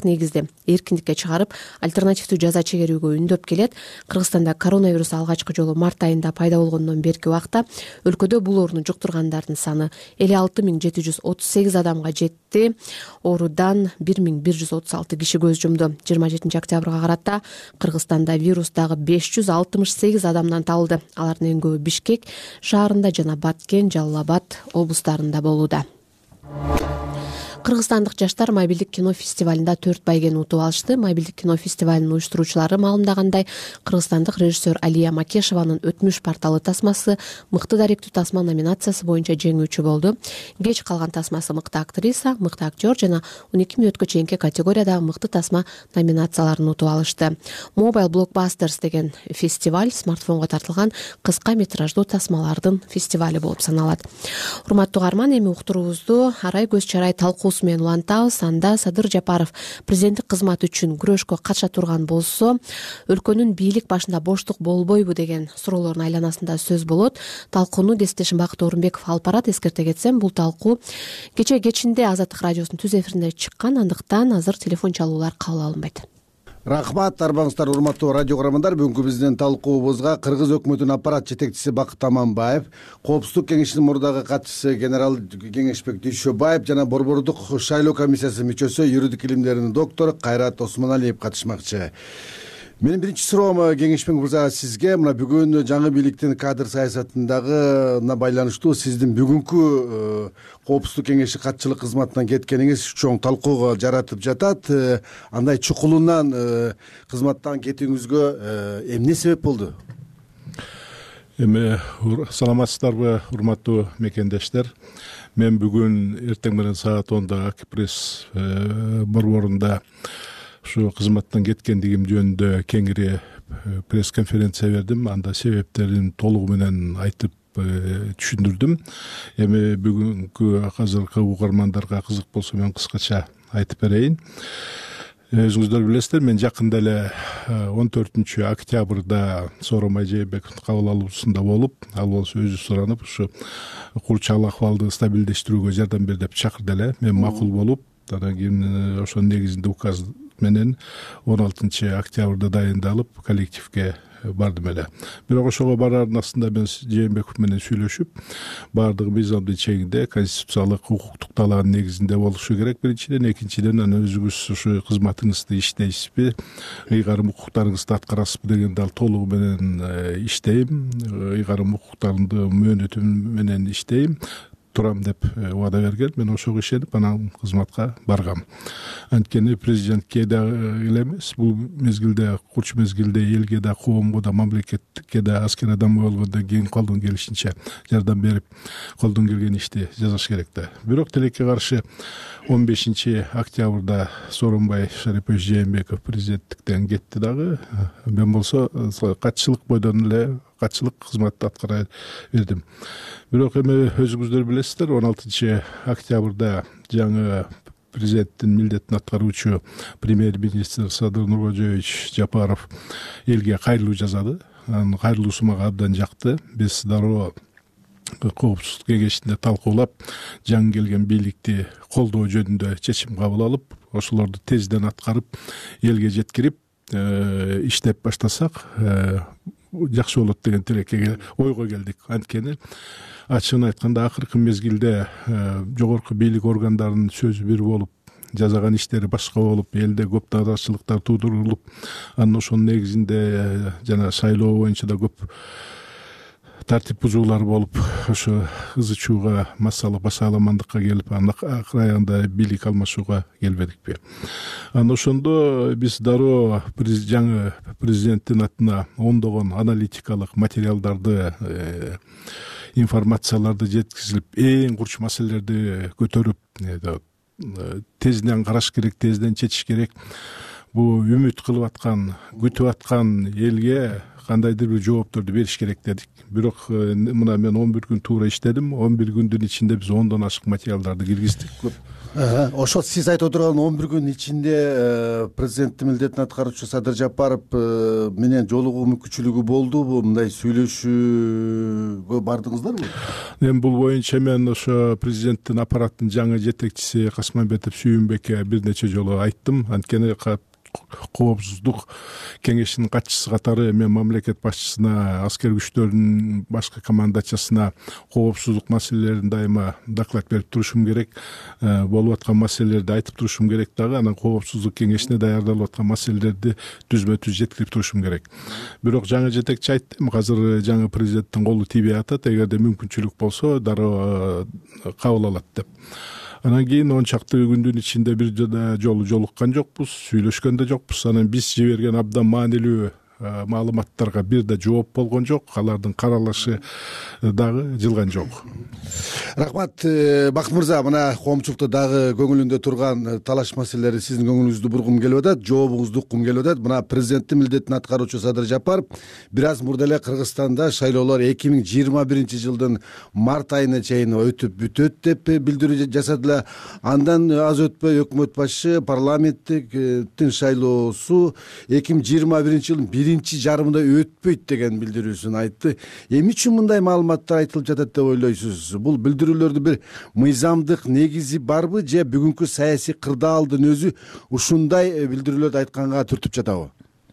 негизде эркиндикке чыгарып альтернативдүү жаза чегерүүгө үндөп келет. Кыргызстанда коронавирус алгачкы жолу март айында пайда болгондон берки убакта өлкөдө бул ооруну жуктургандардын саны 56.738 адамга жетти. Оорудан 1.136 киши көз жумду. 27 октябрга карата Кыргызстанда вирус дагы 568 адамдан табылды. Алардын эң көбү Бишкек шаарында жана Баткен, Жалал Абад облустарында болууда. Кыргызстандык жаштар мобилдик кино фестивалында 4 байгени утуп алышты. Мобилдик кино фестивалынын уюштуруучулары маалымдагандай, кыргызстандык режиссер Алия Макешеванын Өтмүш порталы тасмасы мыкты даректүү тасма номинациясы боюнча жеңүүчү болду. Кеч калган тасмасы мыкты актриса, мыкты актер жана 12 мүнөткө чейинки категориядагы мыкты тасма номинацияларын утуп алышты. Mobile Blockbusters деген фестиваль смартфонго тартылган кыска метраждуу тасмалардын фестивали болуп саналат. Урматтуу угарман, эми уктуруубузду арай көз чарай талкуусу менен улантабыз. Анда Садыр Жапаров президенттик кызмат үчүн күрөшкө катыша турган болсо, өлкөнүн бийлик башында боштук болбойбу деген суроолордун айланасында сөз болот. Талкууну дестешим Бакыт Орунбеков алып барат. Эскерте кетсем, бул талкуу кече кечинде Азаттык радиосунун түз эфиринде чыккан, андыктан азыр телефон чалуулар кабыл алынбайт. Рахмат, арбаңыздар, урматтуу радио угармандар. Бүгүнкү биздин талкуубузга Кыргыз өкмөтүнүн аппарат жетекчиси Бакыт Аманбаев, Коопсуздук кеңешинин мурдагы катчысы генерал Кеңешбек Дүйшөбаев жана Борбордук шайлоо комиссиясынын мүчөсү, юридик илимдеринин доктору Кайрат Осмоналиев катышмакчы. Менин биринчи суроом Кеңешбек мырза сизге, мына бүгүн жаңы бийликтин кадр саясатындагы байланыштуу сиздин бүгүнкү Коопсуздук кеңеши катчылык кызматынан кеткениңиз чоң талкууга жаратып жатат. Андай чукулунан кызматтан кетүүңүзгө эмне себеп болду? Эми саламатсыздарбы, урматтуу мекендештер. Мен бүгүн эртең менен саат 10-да Кипрес борборунда ушу кызматтан кеткендигим жөнүндө кеңири пресс-конференция бердим. Анда себептерин толугу менен айтып түшүндүрдүм. Эми бүгүнкү азыркы угармандарга кызык болсо мен кыскача айтып берейин. Өзүңүздөр билесиздер, мен жакында эле 14 октябрда Сооронбай Жээнбековдун кабыл алуусунда болуп, ал болсо өзү суранып, ушу курчал акыбалды стабилдештирүүгө жардам бер деп чакырды эле. Мен макул болуп, анан кийин ошонун негизинде указ менен 16 октябрда дайындалып коллективге бардым эле. Бирок ошого барардын астында мен Жээнбеков менен сүйлөшүп, баардыгы мыйзамдын чегинде, конституциялык укуктук талаанын негизинде болушу керек биринчиден, экинчиден анан өзүңүз ушу кызматыңызды иштейсизби, ыйгарым укуктарыңызды аткарасызбы деген дал толугу менен иштейм, ыйгарым укуктарымды мөөнөтүм менен иштейм турам деп убада берген. Мен ошого ишенип анан кызматка баргам. Анткени президентке да эле эмес, бул мезгилде, курч мезгилде элге да, коомго да, мамлекетке да аскер адам болгондон кийин колдон келишинче жардам берип, колдон келген ишти жасаш керек да. Бирок тилекке каршы 15 октябрда Сооронбай Шарипович Жээнбеков президенттиктен кетти дагы. Мен болсо катчылык бойдон эле катчылык кызматты аткара бердим. Бирок эми өзүңүздөр билесиздер, 16 октябрда жаңы президенттин милдетин аткаруучу премьер-министр Садыр Нуркожоевич Жапаров элге кайрылуу жасады. Анын кайрылуусу мага абдан жакты. Биз дароо Коопсуздук кеңешинде талкуулап, жаңы келген бийликти колдоо жөнүндө чечим кабыл алып, ошолорду тезден аткарып, элге жеткирип, иштеп баштасак жакшы болот деген тилекке ойго келдик. Анткени ачыгын айтканда акыркы мезгилде жогорку бийлик органдарынын сөзү бир болуп, жасаган иштери башка болуп, элде көп наразычылыктар туудурулуп, анын ошонун негизинде жана шайлоо боюнча да көп тартип бузуулар болуп, ошо ызы чууга, массалык башаламандыкка келип, анын акыр аягында бийлик алмашууга келбедикпи. Анан ошондо биз дароо жаңы президенттин атына ондогон аналитикалык материалдарды, информацияларды жеткизилип, эң курч маселелерди көтөрүп, тезден караш керек, тезден чечиш керек. Бул үмүт кылып аткан, күтүп аткан элге кандайдыр бир жоопторду бериш керек дедик. Бирок мына мен 11 күн туура иштедим. 11 күндүн ичинде биз 10дон ашык материалдарды киргиздик. Ошо сиз айтып отурган 11 күн ичинде президенттин милдетин аткаруучу Садыр Жапаров менен жолугуу мүмкүнчүлүгү болдубу? Мындай сүйлөшүүгө бардыңыздарбы? Эми бул боюнча мен ошо президенттин аппараттын жаңы жетекчиси Касманбетов Сүйүнбекке бир нече жолу айттым. Анткени коопсуздук кеңешинин катчысы катары мен мамлекет башчысына, аскер күчтөрдүн башкы командачысына коопсуздук маселелерин дайыма доклад берип турушум керек, болуп аткан маселелерди айтып турушум керек дагы, анан коопсуздук кеңешине даярдалып аткан маселелерди түзмө түз жеткирип турушум керек. Бирок жаңы жетекчи айтты, азыр жаңы президенттин колу тийбей атат, эгерде мүмкүнчүлүк болсо дароо кабыл алат деп. Анан кийин 10 чакты күндүн ичинде бир жолу жолуккан жокпуз, сүйлөшкөн да жокпуз. Анан биз жиберген абдан маанилүү маалыматтарга бир да жооп болгон жок, алардын каралышы дагы жылган жок. Рахмат Бакыт мырза, мына коомчулукта дагы көңүлүндө турган талаш маселелери сиздин көңүлүңүздү бургум келип атат, жообуңузду уккум келип атат. Мына президенттин милдетин аткаруучу Садыр Жапаров бир аз мурда эле Кыргызстанда шайлоолор 2021-жылдын март айына чейин өтүп бүтөт деп билдирүү жасады. Андан аз өтпөй өкмөт башы парламенттин шайлоосу 2021-жылдын биринчи жарымында өтпөйт деген билдирүүсүн айтты. Эмне үчүн мындай маалыматтар айтылып жатат деп ойлойсуз? Бул билдирүүлөрдүн бир мыйзамдык негизи барбы, же бүгүнкү саясий кырдаалдын өзү ушундай билдирүүлөрдү айтканга түртүп жатабы?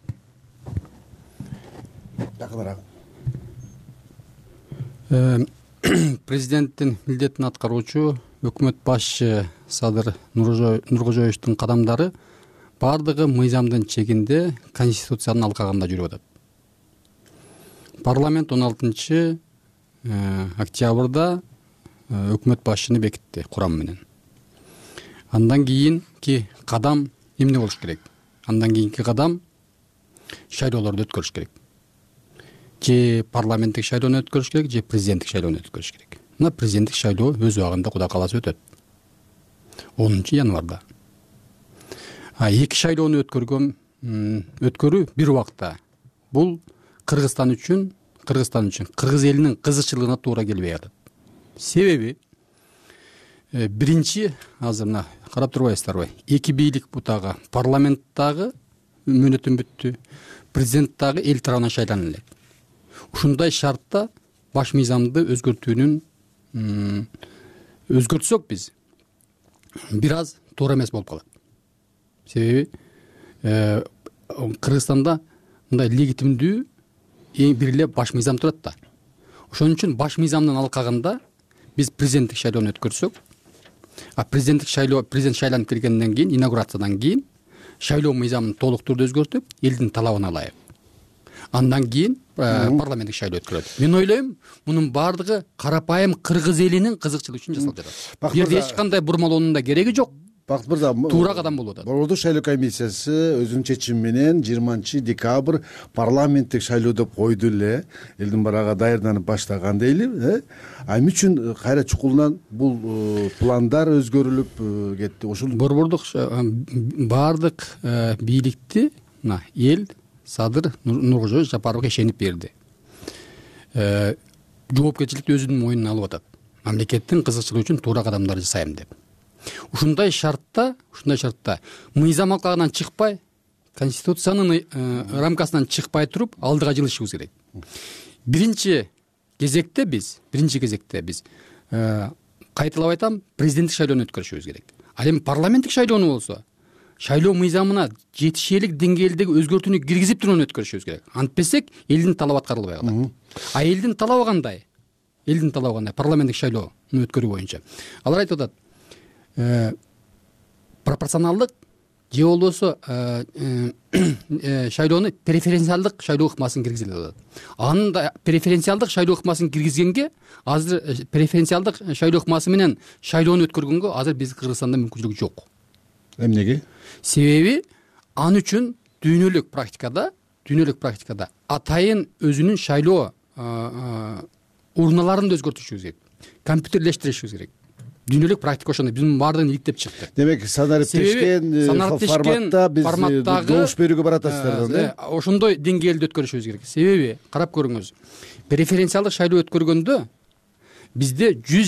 Президенттин милдетин аткаруучу өкмөт башчы Садыр Нуркожоевичтин кадамдары бардыгы мыйзамдын чегинде, конституциянын алкагында жүрүп атат. Парламент 16 октябрда өкмөт башчыны бекитти курам менен. Андан кийинки кадам эмне болуш керек? Андан кийинки кадам шайлоолорду өткөрүш керек. Же парламенттик шайлоону өткөрүш керек, же президенттик шайлоону өткөрүш керек. Мына президенттик шайлоо өз убагында Кудай кааласа өтөт. 10 январда. Эки шайлоону өткөрүү бир убакта. Бул Кыргызстан үчүн, Кыргыз элинин кызыкчылыгына туура келбей атат. Себеби биринчи, азыр мына карап турбайсыздарбы? Эки бийлик бутагы, парламенттагы мөөнөтүн бүттү, президент дагы эл тарабынан шайлана элек. Ушундай шартта баш мыйзамды өзгөртсөк биз бир аз туура эмес болуп калат. Себеби Кыргызстанда мындай легитимдүү бир эле баш мыйзам турат да. Ошон үчүн баш мыйзамдын алкагында биз президенттик шайлоону өткөрсөк, президент шайланып келгенден кийин, инаугурациядан кийин шайлоо мыйзамын толук түрдө өзгөртүп, элдин талабына ылайык. Андан кийин парламенттик шайлоо өткөрөт. Мен ойлойм, мунун бардыгы карапайым кыргыз элинин кызыкчылыгы үчүн жасалып жатат. Бул жерде эч кандай бурмалоонун да кереги жок. Бакыт мырза, туура кадам болуп атат. Борбордук шайлоо комиссиясы өзүнүн чечими менен 20 декабрь парламенттик шайлоо деп койду эле. Элдин барага даярданып баштаган дейли. Эмне үчүн кайра чукулунан бул пландар өзгөрүлүп кетти? Ошол борбордук бардык бийликти эл Садыр Нуркожоевич Жапаровго ишенип берди. Жоопкерчиликти өзүнүн мойнуна алып атат. Мамлекеттин кызыкчылыгы үчүн туура кадамдар жасайм деп. Ушундай шартта мыйзам алкагынан чыкпай, конституциянын рамкасынан чыкпай туруп алдыга жылышыбыз керек. Биринчи кезекте биз кайталап айтам, президенттик шайлоону өткөрүшүбүз керек. Ал эми парламенттик шайлоону болсо, шайлоо мыйзамына жетишээлик деңгээлдеги өзгөртүүнү киргизип туруп өткөрүшүбүз керек. Антпесек элдин талабы аткарылбай калат. Элдин талабы кандай? Парламенттик шайлоону өткөрүү боюнча. Алар айтып атат, пропорционалдык же болбосо шайлоону преференциалдык шайлоо ыкмасын киргизели деп атат. Анын да преференциалдык шайлоо ыкмасын киргизгенге, азыр преференциалдык шайлоо ыкмасы менен шайлоону өткөргөнгө азыр биздин Кыргызстанда мүмкүнчүлүк жок. Эмнеге? Себеби ан үчүн дүйнөлүк практикада атайын өзүнүн шайлоо урналарын да өзгөртүшүбүз керек. Компьютерлештиришибиз керек. дүйнөлүк практика ошондой. Биз мунун баардыгын иликтеп чыктык. Демек санариптешкен форматта биз добуш берүүгө баратасыздар. Ошондой деңгээлде өткөрүшүбүз керек. Себеби карап көрүңүз, преференциалдык шайлоо өткөргөндө бизде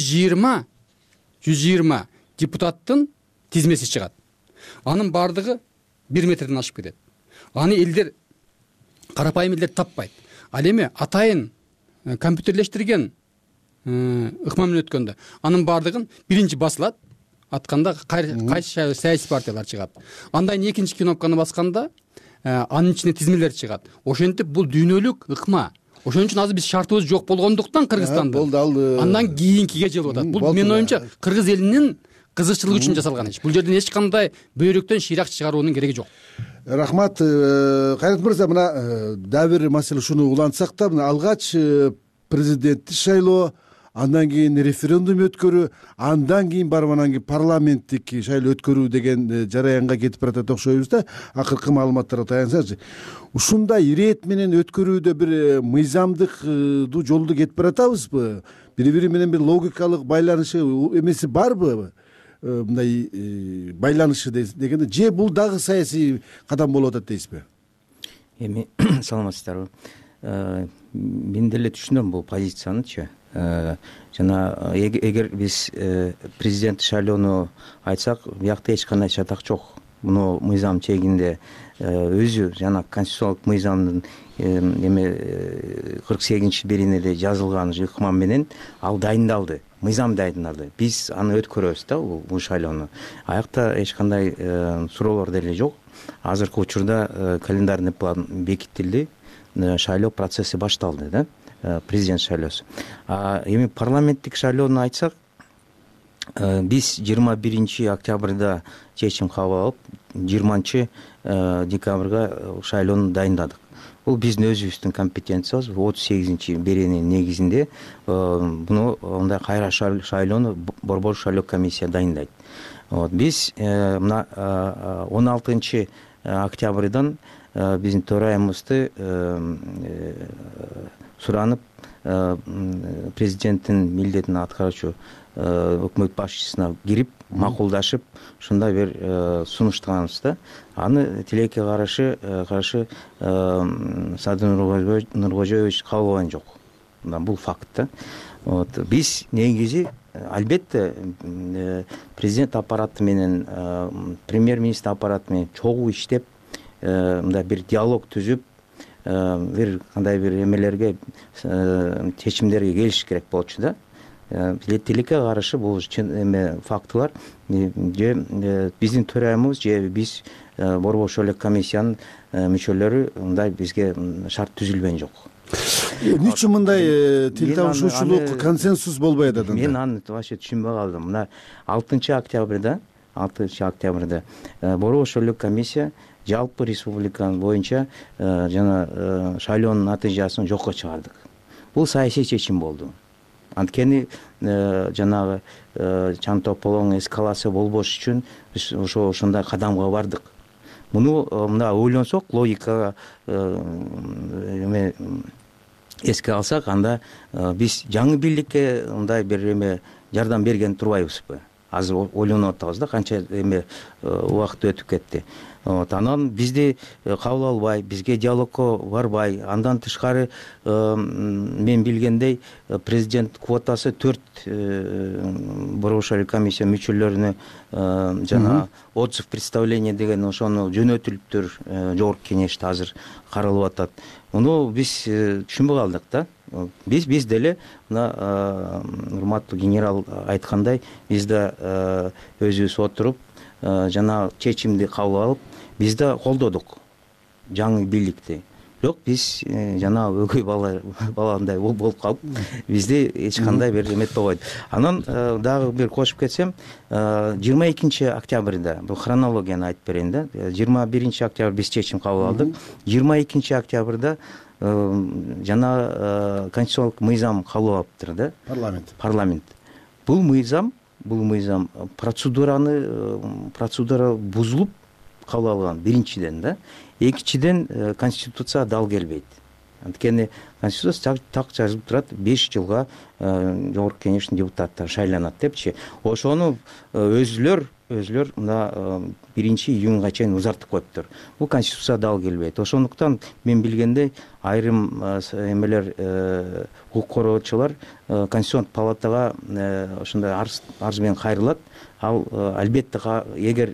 120 депутаттын тизмеси чыгат. Анын баардыгы 1 метрден ашып кетет. Аны элдер, карапайым элдер таппайт. Ал эми атайын компьютерлештирген ыкма менен өткөндө анын баардыгын биринчи басылат, атканда кайсы саясий партиялар чыгат. Андан экинчи кнопканы басканда анын ичинде тизмелер чыгат. Ошентип бул дүйнөлүк ыкма. Ошон үчүн азыр биз шартыбыз жок болгондуктан Кыргызстанда андан кийинкиге жылып атат. Бул менин оюмча кыргыз элинин кызыкчылыгы үчүн жасалган иш. Бул жерден эч кандай бөйрөктөн шыйрак чыгаруунун кереги жок. Рахмат. Кайрат мырза, мына дагы бир маселе ушуну улантсак да, мына алгач президенттик шайлоо, андан кийин референдум өткөрүү, андан кийин барып анан кийин парламенттик шайлоо өткөрүү деген жараянга кетип баратат окшойбуз да. Акыркы маалыматтарга таянсакчы, ушундай ирет менен өткөрүүдө бир мыйзамдык жолду кетип баратабызбы? Бири-бири менен бир логикалык байланышы эмеси барбы? Мындай байланышы дегенде, же бул дагы саясий кадам болуп атат дейсизби? Эми саламатсыздарбы? Мен деле түшүнөм бул позицияны-чы. Жана эгер биз президент шайлоону айтсак, биякта эч кандай чатак жок. Муну мыйзам чегинде өзү жана конституциялык мыйзамдын 48-беренеде жазылган ыкма менен ал дайындалды. Мыйзам дайындалды. Биз аны өткөрөбүз да, бул шайлоону. Аякта эч кандай суроолор деле жок. Азыркы учурда календарный план бекитилди. Шайлоо процесси башталды да, президент шайлоосу. Эми парламенттик шайлоону айтсак, биз 21 октябрда чечим кабыл алып, 20 декабрга шайлоону дайындадык. Бул биздин өзүбүздүн компетенциябыз. 38-берененин негизинде буну мындай кайра шайлоону борбор шайлоо комиссия дайындайт. Биз мына 16 октябрдан биздин төрайымызды суранып, президенттин милдетин аткаруучу өкмөт башчысына кирип, макулдашып, ушундай бир сунуштаганбыз да. Аны тилекке каршы Садыр Нуркожоевич кабыл алган жок. Бул факт да. Биз негизи албетте президент аппараты менен, премьер-министр аппараты менен чогуу иштеп, мындай бир диалог түзүп, бир кандай бир эмелерге, чечимдерге келиш керек болчу да. Тилекке каршы бул эме фактылар же биздин төрайымыбыз же биз борбор шайлоо комиссиянын мүчөлөрү мындай бизге шарт түзүлгөн жок. Эмне үчүн мындай тил табышуучулук, консенсус болбой атат? Мен аны вообще түшүнбөй калдым. Мына 6 октябрда борбор шайлоо комиссия жалпы республиканын боюнча жана шайлоонун натыйжасын жокко чыгардык. Бул саясий чечим болду. Анткени жанагы чаң тополоң эскалация болбош үчүн биз ошондой кадамга бардык. Муну мына ойлонсок, логикага эске алсак, анда биз жаңы бийликке мындай бир эме жардам берген турбайбызбы? Азыр ойлонуп атабыз да, канча эме убакыт өтүп кетти. Анан бизди кабыл албай, бизге диалогко барбай, андан тышкары мен билгендей президент квотасы 4 борбор шайлоо комиссия мүчөлөрүнө жана отзыв представление деген ошону жөнөтүлүптүр, жогорку кеңеште азыр каралып атат. Муну биз түшүнбөй калдык да. Биз деле мына урматтуу генерал айткандай, биз да өзүбүз отуруп жана чечимди кабыл алып, биз да колдодук жаңы бийликти. Бирок биз жана өгөй баландай болуп калып, бизде эч кандай бир эметпей койду. Анан дагы бир кошуп кетсем, 22 октябрда, бул хронологияны айтып берейин да. 21 октябрь биз чечим кабыл алдык. 22 октябрда жана конституциялык мыйзам кабыл алыптыр да. Парламент. Бул мыйзам процедура бузулуп кабыл алган, биринчиден да. Экинчиден конституцияга дал келбейт. анткени конституцияда так жазылып турат, 5 жылга жогорку кеңештин депутаттары шайланат депчи. Ошону өзүлөр мына 1-июнга чейин узартып коюптур. Бул конституцияда дал келбейт. Ошондуктан мен билгендей айрым эмелер укук короочулар Конституциялык палатага ошондой арыз менен кайрылат. Ал албетте эгер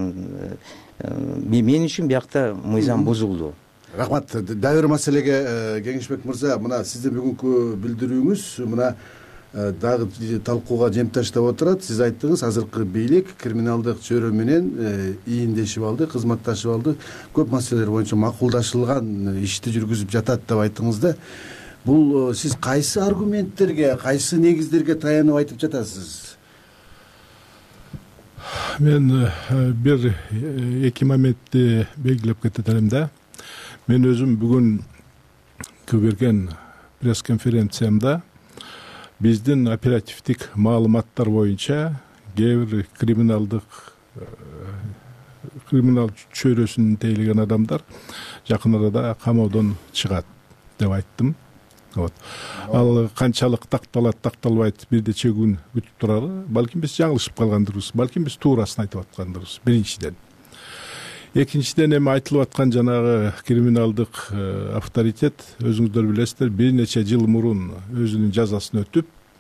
мен үчүн биякта мыйзам бузулду. Рахмат. Дайыр маселеге Кеңешбек мырза, мына сиздин бүгүнкү билдирүүңүз мына дагы талкууга жем таштап отурат. Сиз айттыңыз, азыркы бийлик криминалдык чөйрө менен ийиндешип алды, кызматташып алды, көп маселелер боюнча макулдашылган ишти жүргүзүп жатат деп айттыңыз да. Бул сиз кайсы аргументтерге, кайсы негиздерге таянып айтып жатасыз? Мен бир эки моментти белгилеп кетет элем да. Мен өзүм бүгүн берген пресс-конференциямда биздин оперативдик маалыматтар боюнча кээ бир криминал чөйрөсүн тейлеген адамдар жакын арада камоодон чыгат деп айттым. Ал канчалык такталат, такталбайт, бир нече күн күтүп туралы. Балким биз жаңылышып калгандырбыз, балким биз туурасын айтып аткандырбыз. Биринчиден. Экинчиден эми айтылып аткан жанагы криминалдык авторитет, өзүңүздөр билесиздер, бир нече жыл мурун өзүнүн жазасын өтүп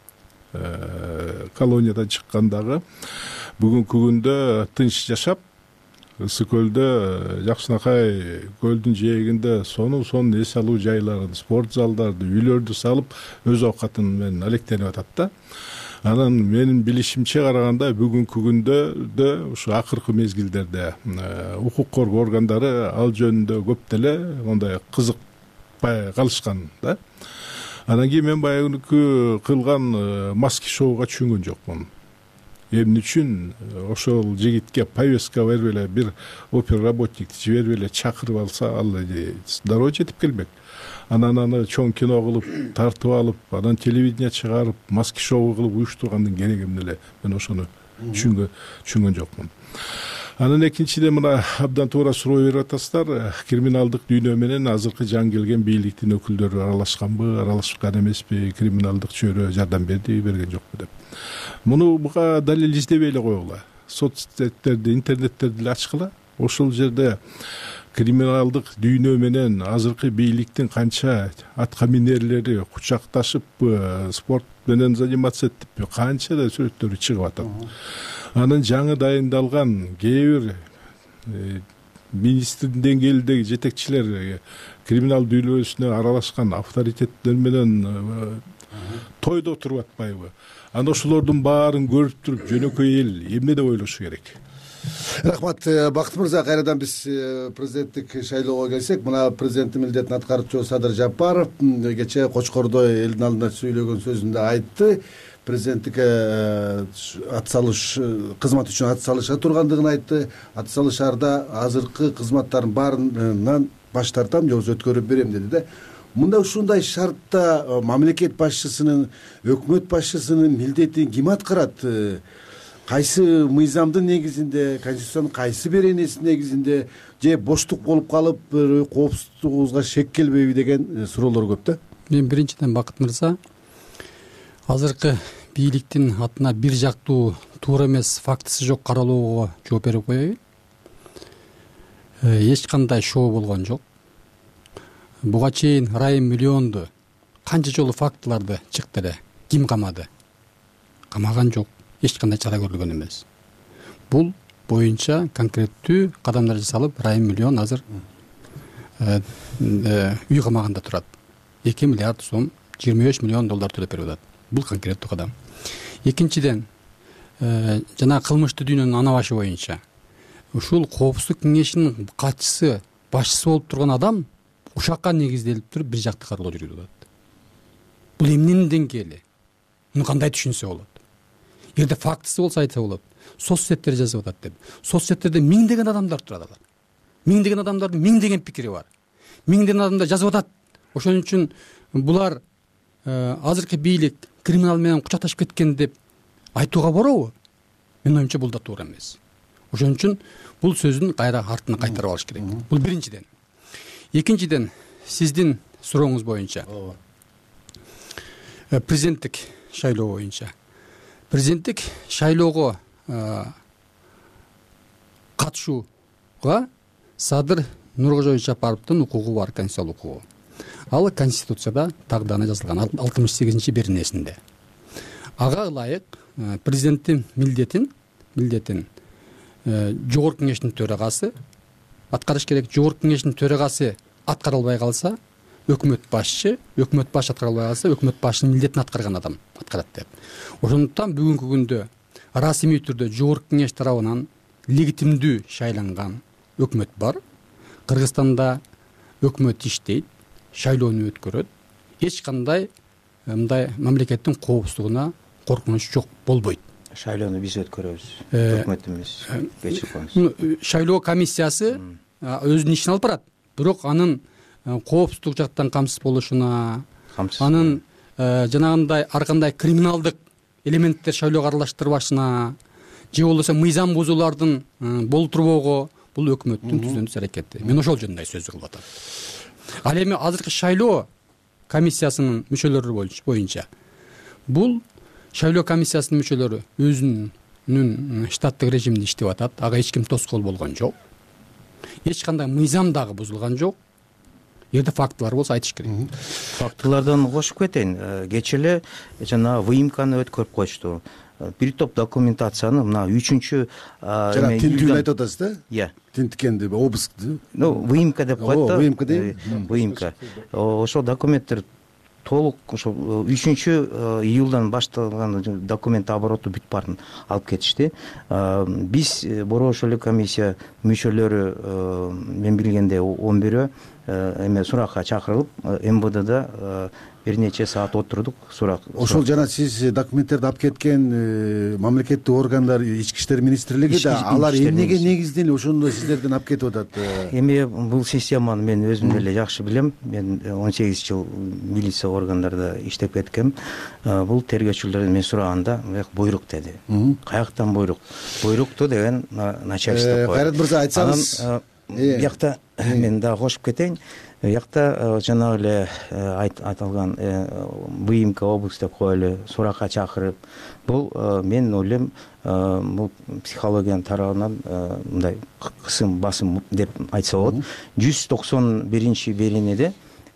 колониядан чыккандагы бүгүнкү күндө тынч жашап, ысык көлдө, жакшынакай көлдүн жээгинде сонун эс алуу жайларын, спорт залдарды, үйлөрдү салып өз оокатын менен алектенип атат да. Анан менин билишимче караганда бүгүнкү күндө ушу акыркы мезгилдерде укук коргоо органдары ал жөнүндө көп деле мондай кызыкпай калышкан да. Анан кийин мен баягы кылган маски шоуга түшүнгөн жокмун. Эмне үчүн ошол жигитке повестка берип эле, бир опер работникти жиберип эле чакырып алса, ал дароо жетип келбек. Анан аны чоң кино кылып, тартып алып, анан телевидение чыгарып, маски шоу кылып уюштургандын кереги эмне эле? Мен ошону түшүнгөн жокмун. Анан экинчиден мына абдан туура суроо берип атасыздар. Криминалдык дүйнө менен азыркы жаңы келген бийликтин өкүлдөрү аралашканбы, аралашкан эмеспи, криминалдык чөйрө жардам берген жокпу деп. Буга далил издебей эле койгула. Соцсеттерди, интернеттерди эле ачкыла. Ошол жерде криминалдык дүйнө менен азыркы бийликтин канча атка минерлери кучакташып спорт менен заниматься этип канча да сүрөттөрү чыгып атат. Анын жаңы дайындалган кээ бир министрдин деңгээлиндеги жетекчилер криминал дүйнөсүнө аралашкан авторитеттер менен тойдо отуруп атпайбы? Аны ошолордун баарын көрүп туруп жөнөкөй эл эмне деп ойлошу керек? Рахмат. Бакыт мырза, кайрадан биз президенттик шайлоого келсек, мына президенттин милдетин аткаруучу Садыр Жапаров кече Кочкордо элдин алдында сүйлөгөн сөзүндө айтты. Президенттикке кызмат үчүн ат салыша тургандыгын айтты. Ат салышарда азыркы кызматтардын баарынан баш тартам, же өткөрүп берем деди да. Мында ушундай шартта мамлекет башчысынын, өкмөт башчысынын милдетин ким аткарат? Кайсы мыйзамдын негизинде, конституциянын кайсы беренесинин негизинде, же боштук болуп калып, коопсуздугубузга шек келбейби деген суроолор көп да. Мен биринчиден Бакыт мырза, азыркы бийликтин атына бир жактуу, туура эмес, фактысы жок каралоого жооп берип коеюн. Эч кандай шоу болгон жок. Буга чейин Райым Миллионду канча жолу фактыларды чыкты эле. Ким камады? Камаган жок. Эч кандай чара көрүлгөн эмес. Бул боюнча конкреттүү кадамдар жасалып, Райым Миллион азыр үй камагында турат. 2 миллиард сом, 25 миллион доллар төлөп берип атат. Бул конкреттүү кадам. Экинчиден, жана кылмыштуу дүйнөнүн ана башы боюнча ушул коопсуздук кеңешинин катчысы, башчысы болуп турган адам ушакка негизделип туруп бир жакты каралоо жүргүзүп атат. Бул эмненин деңгээли? Муну кандай түшүнсө болот? Эгерде фактысы болсо айтса болот. Соцсеттер жазып атат деп. Соцсеттерде миңдеген адамдар турат алар. Миңдеген адамдардын миңдеген пикири бар. Миңдеген адамдар жазып атат. Ошон үчүн булар азыркы бийлик криминал менен кучакташып кеткен деп айтууга боробу? Менин оюмча бул да туура эмес. Ошон үчүн бул сөздүн кайра артына кайтарып алыш керек. Бул биринчиден. Экинчиден, сиздин сурооңуз боюнча президенттик шайлоо боюнча президенттик шайлоого катышууга Садыр Нуркожоевич Жапаровдун укугу бар, конституциялык укугу. Ал конституцияда тагдана жазылган 68-беренесинде. Ага ылайык президенттин милдетин жогорку кеңештин төрагасы аткарыш керек. Жогорку кеңештин төрагасы аткара албай калса, өкмөт башчы аткара албай калса, өкмөт башчынын милдетин аткарган адам аткарат деп. Ошондуктан бүгүнкү күндө расмий түрдө жогорку кеңеш тарабынан легитимдүү шайланган өкмөт бар. Кыргызстанда өкмөт иштейт, шайлоону өткөрөт. Эч кандай мындай мамлекеттин коопсуздугуна коркунуч жок болбойт. Шайлоону биз өткөрөбүз, өкмөт эмес. Кечирип коюңуз. Шайлоо комиссиясы өзүнүн ишин алып барат. Бирок анын коопсуздук жактан камсыз болушуна, анын жанагындай ар кандай криминалдык элементтер шайлоого аралаштырбашына же болбосо мыйзам бузуулардын болтурбоого бул өкмөттүн түзүндү аракети. Мен ошол жөнүндө сөз кылып атам. Ал эми азыркы шайлоо комиссиясынын мүчөлөрү боюнча бул шайлоо комиссиясынын мүчөлөрү өзүнүн штаттык режиминде иштеп атат. Ага эч ким тоскоол болгон жок. Эч кандай мыйзам дагы бузулган жок. Эгерде фактылар болсо айтыш керек. Фактылардан кошуп кетейин. Кечээ эле жана выемканы өткөрүп коюшту. Бир топ документацияны мына 3-чү жана тинтүүнү айтып атасыз да? Иә. Тинткенди, обыскты. Выемка деп коет да. Выемка дейм. Выемка. Ошол документтер толук ошо 3 июлдан башталган документ обороту бүт баарын алып кетишти. Биз борбор эле комиссия мүчөлөрү мен билгенде 11 эме суракка чакырылып МВДда бир нече саат отурдук. Ошол жана сиз документтерди алып кеткен мамлекеттик органдар, ички иштер министрлиги да алар эмнеге негизденип ошондо сиздерден алып кетип атат? Эми бул системаны мен өзүм деле жакшы билем. Мен 18 жыл милиция органдарда иштеп кеткем. Бул тергөөчүлөрдөн мен сураганда буйрук деди. Каяктан буйрук? Буйрукту деген начальство. Кайрат мырза, айтсаңыз. Биякта мен дагы кошуп кетейин. Биякта жанагы эле айтылган выемка, обыск деп коелу, суракка чакырып, бул мен ойлойм, бул психологиянын тарабынан мындай кысым, басым деп айтса болот. 191-беренеде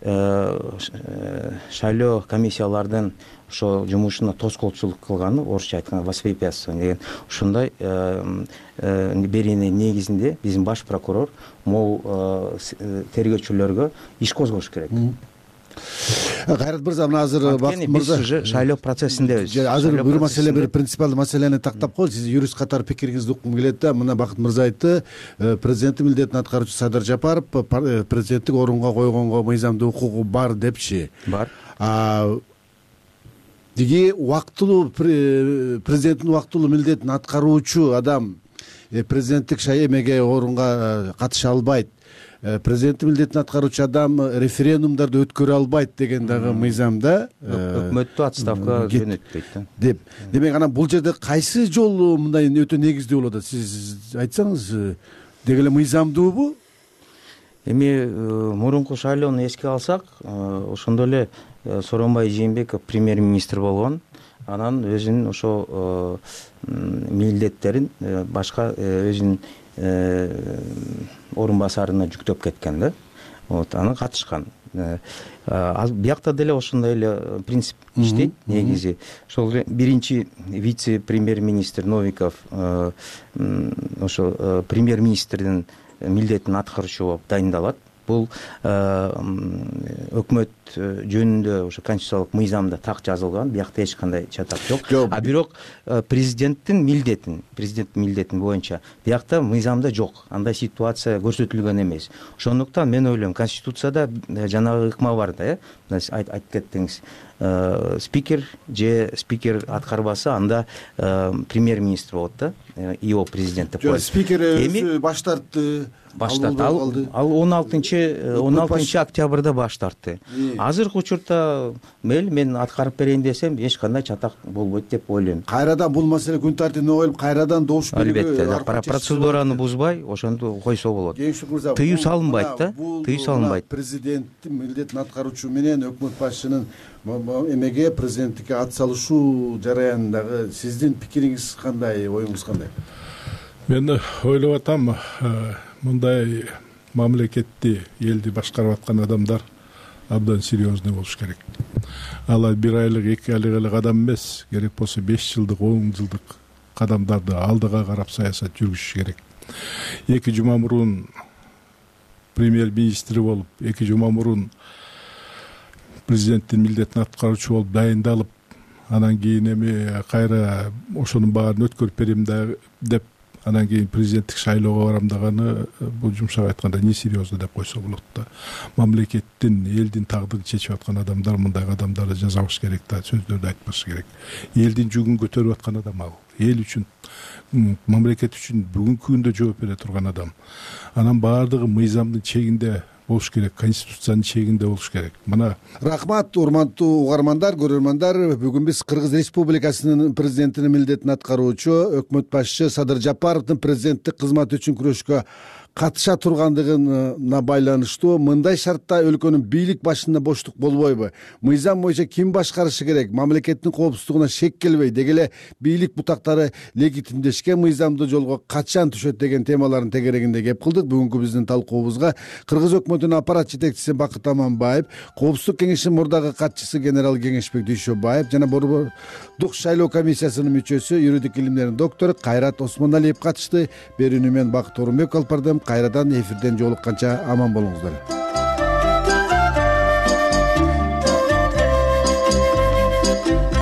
шайлоо комиссиялардын ошо жумушуна тоскоолчулук кылганы, орусча айтканда воспрепятствование деген ушундай берене негизинде биздин баш прокурор могу тергөөчүлөргө иш козгош керек. Кайрат мырза, мына азыр Бакыт мырза биз шайлоо процессиндебиз. Азыр бир маселе, бир принципиалдуу маселени тактап коелу. Сиз юрист катары пикириңизди уккум келет да. Мына Бакыт мырза айтты, президенттин милдетин аткаруучу Садыр Жапаров президенттик орунга койгонго мыйзамдуу укугу бар депчи. Бар. Диги убактылуу президенттин убактылуу милдетин аткаруучу адам президенттик эмеге орунга катыша албайт. Президенттин милдетин аткаруучу адам референдумдарды өткөрө албайт деген дагы мыйзамда өкмөттү отставкага жөнөтпөйт да деп. Демек анан бул жерде кайсы жол мындай өтө негиздүү болот? Сиз айтсаңыз, деги эле мыйзамдуубу? Эми мурунку шайлоону эске алсак, ошондо эле Сооронбай Жээнбеков премьер-министр болгон. Анан өзүнүн ошо милдеттерин башка өзүнүн орун басарына жүктөп кеткен да. Аны катышкан. Биякта деле ошондой эле принцип иштейт негизи. Ошол биринчи вице-премьер-министр Новиков ошо премьер-министрдин милдетин аткаруучу болуп дайындалат. Бул өкмөт жөнүндө ошо конституциялык мыйзамда так жазылган, биякта эч кандай чатак жок. Бирок президенттин милдетин боюнча биякта мыйзамда жок. Андай ситуация көрсөтүлгөн эмес. Ошондуктан мен ойлойм, конституцияда жанагы ыкма бар да, айтып кеттиңиз. Спикер аткарбаса, анда премьер-министр болот да, ИО президент деп коет. Спикер өзү баш тартты. Ал 16 октябрда баш тартты. азыркы учурда мейли мен аткарып берейин десем эч кандай чатак болбойт деп ойлойм. Кайрадан бул маселе күн тартибине коюлуп, кайрадан добуш берүүгө албетте процедураны бузбай ошентип койсо болот. Кеңешбек мырза, тыюу салынбайт да, тыюу салынбайт. Президенттин милдетин аткаруучу менен өкмөт башчынын эмеге, президенттикке ат салышуу жараянындагы сиздин пикириңиз кандай, оюңуз кандай? Мен ойлоп атам, мындай мамлекетти, элди башкарып аткан адамдар абдан серьезный болуш керек. Алар бир айлык, 2 айлык эле кадам эмес, керек болсо 5 жылдык, 10 жылдык кадамдарды алдыга карап саясат жүргүзүш керек. 2 жума мурун премьер-министри болуп, 2 жума мурун президенттин милдетин аткаруучу болуп дайындалып, анан кийин эми кайра ошонун баарын өткөрүп берем деп анан кийин президенттик шайлоого барам даганы бул жумшак айтканда не серьезно деп койсо болот да. Мамлекеттин, элдин тагдырын чечип аткан адамдар мындай кадамдарды жасабаш керек да, сөздөрдү айтпаш керек. Элдин жүгүн көтөрүп аткан адам ал. Эл үчүн, мамлекет үчүн бүгүнкү күндө жооп бере турган адам. Анан баардыгы мыйзамдын чегинде болуш керек, конституциянын чегинде болуш керек. Мына рахмат, урматтуу угармандар, көрөрмандар. Бүгүн биз Кыргыз Республикасынын президентинин милдетин аткаруучу өкмөт башчы Садыр Жапаровдун президенттик кызмат үчүн күрөшкө катыша тургандыгына байланыштуу мындай шартта өлкөнүн бийлик башында боштук болбойбу? Мыйзам боюнча ким башкарышы керек? Мамлекеттин коопсуздугуна шек келбей, деги эле бийлик бутактары легитимдешкен мыйзамдуу жолго качан түшөт деген темалардын тегерегинде кеп кылдык. Бүгүнкү биздин талкуубузга Кыргыз өкмөтүнүн аппарат жетекчиси Бакыт Аманбаев, Коопсуздук кеңешинин мурдагы катчысы генерал Кеңешбек Дүйшөбаев жана Борбордук шайлоо комиссиясынын мүчөсү, юридик илимдердин доктору Кайрат Осмоналиев катышты. Берүүнү мен Бакыт Орунбеков алып бардым. Кайрадан эфирден жолукканча аман болуңуздар.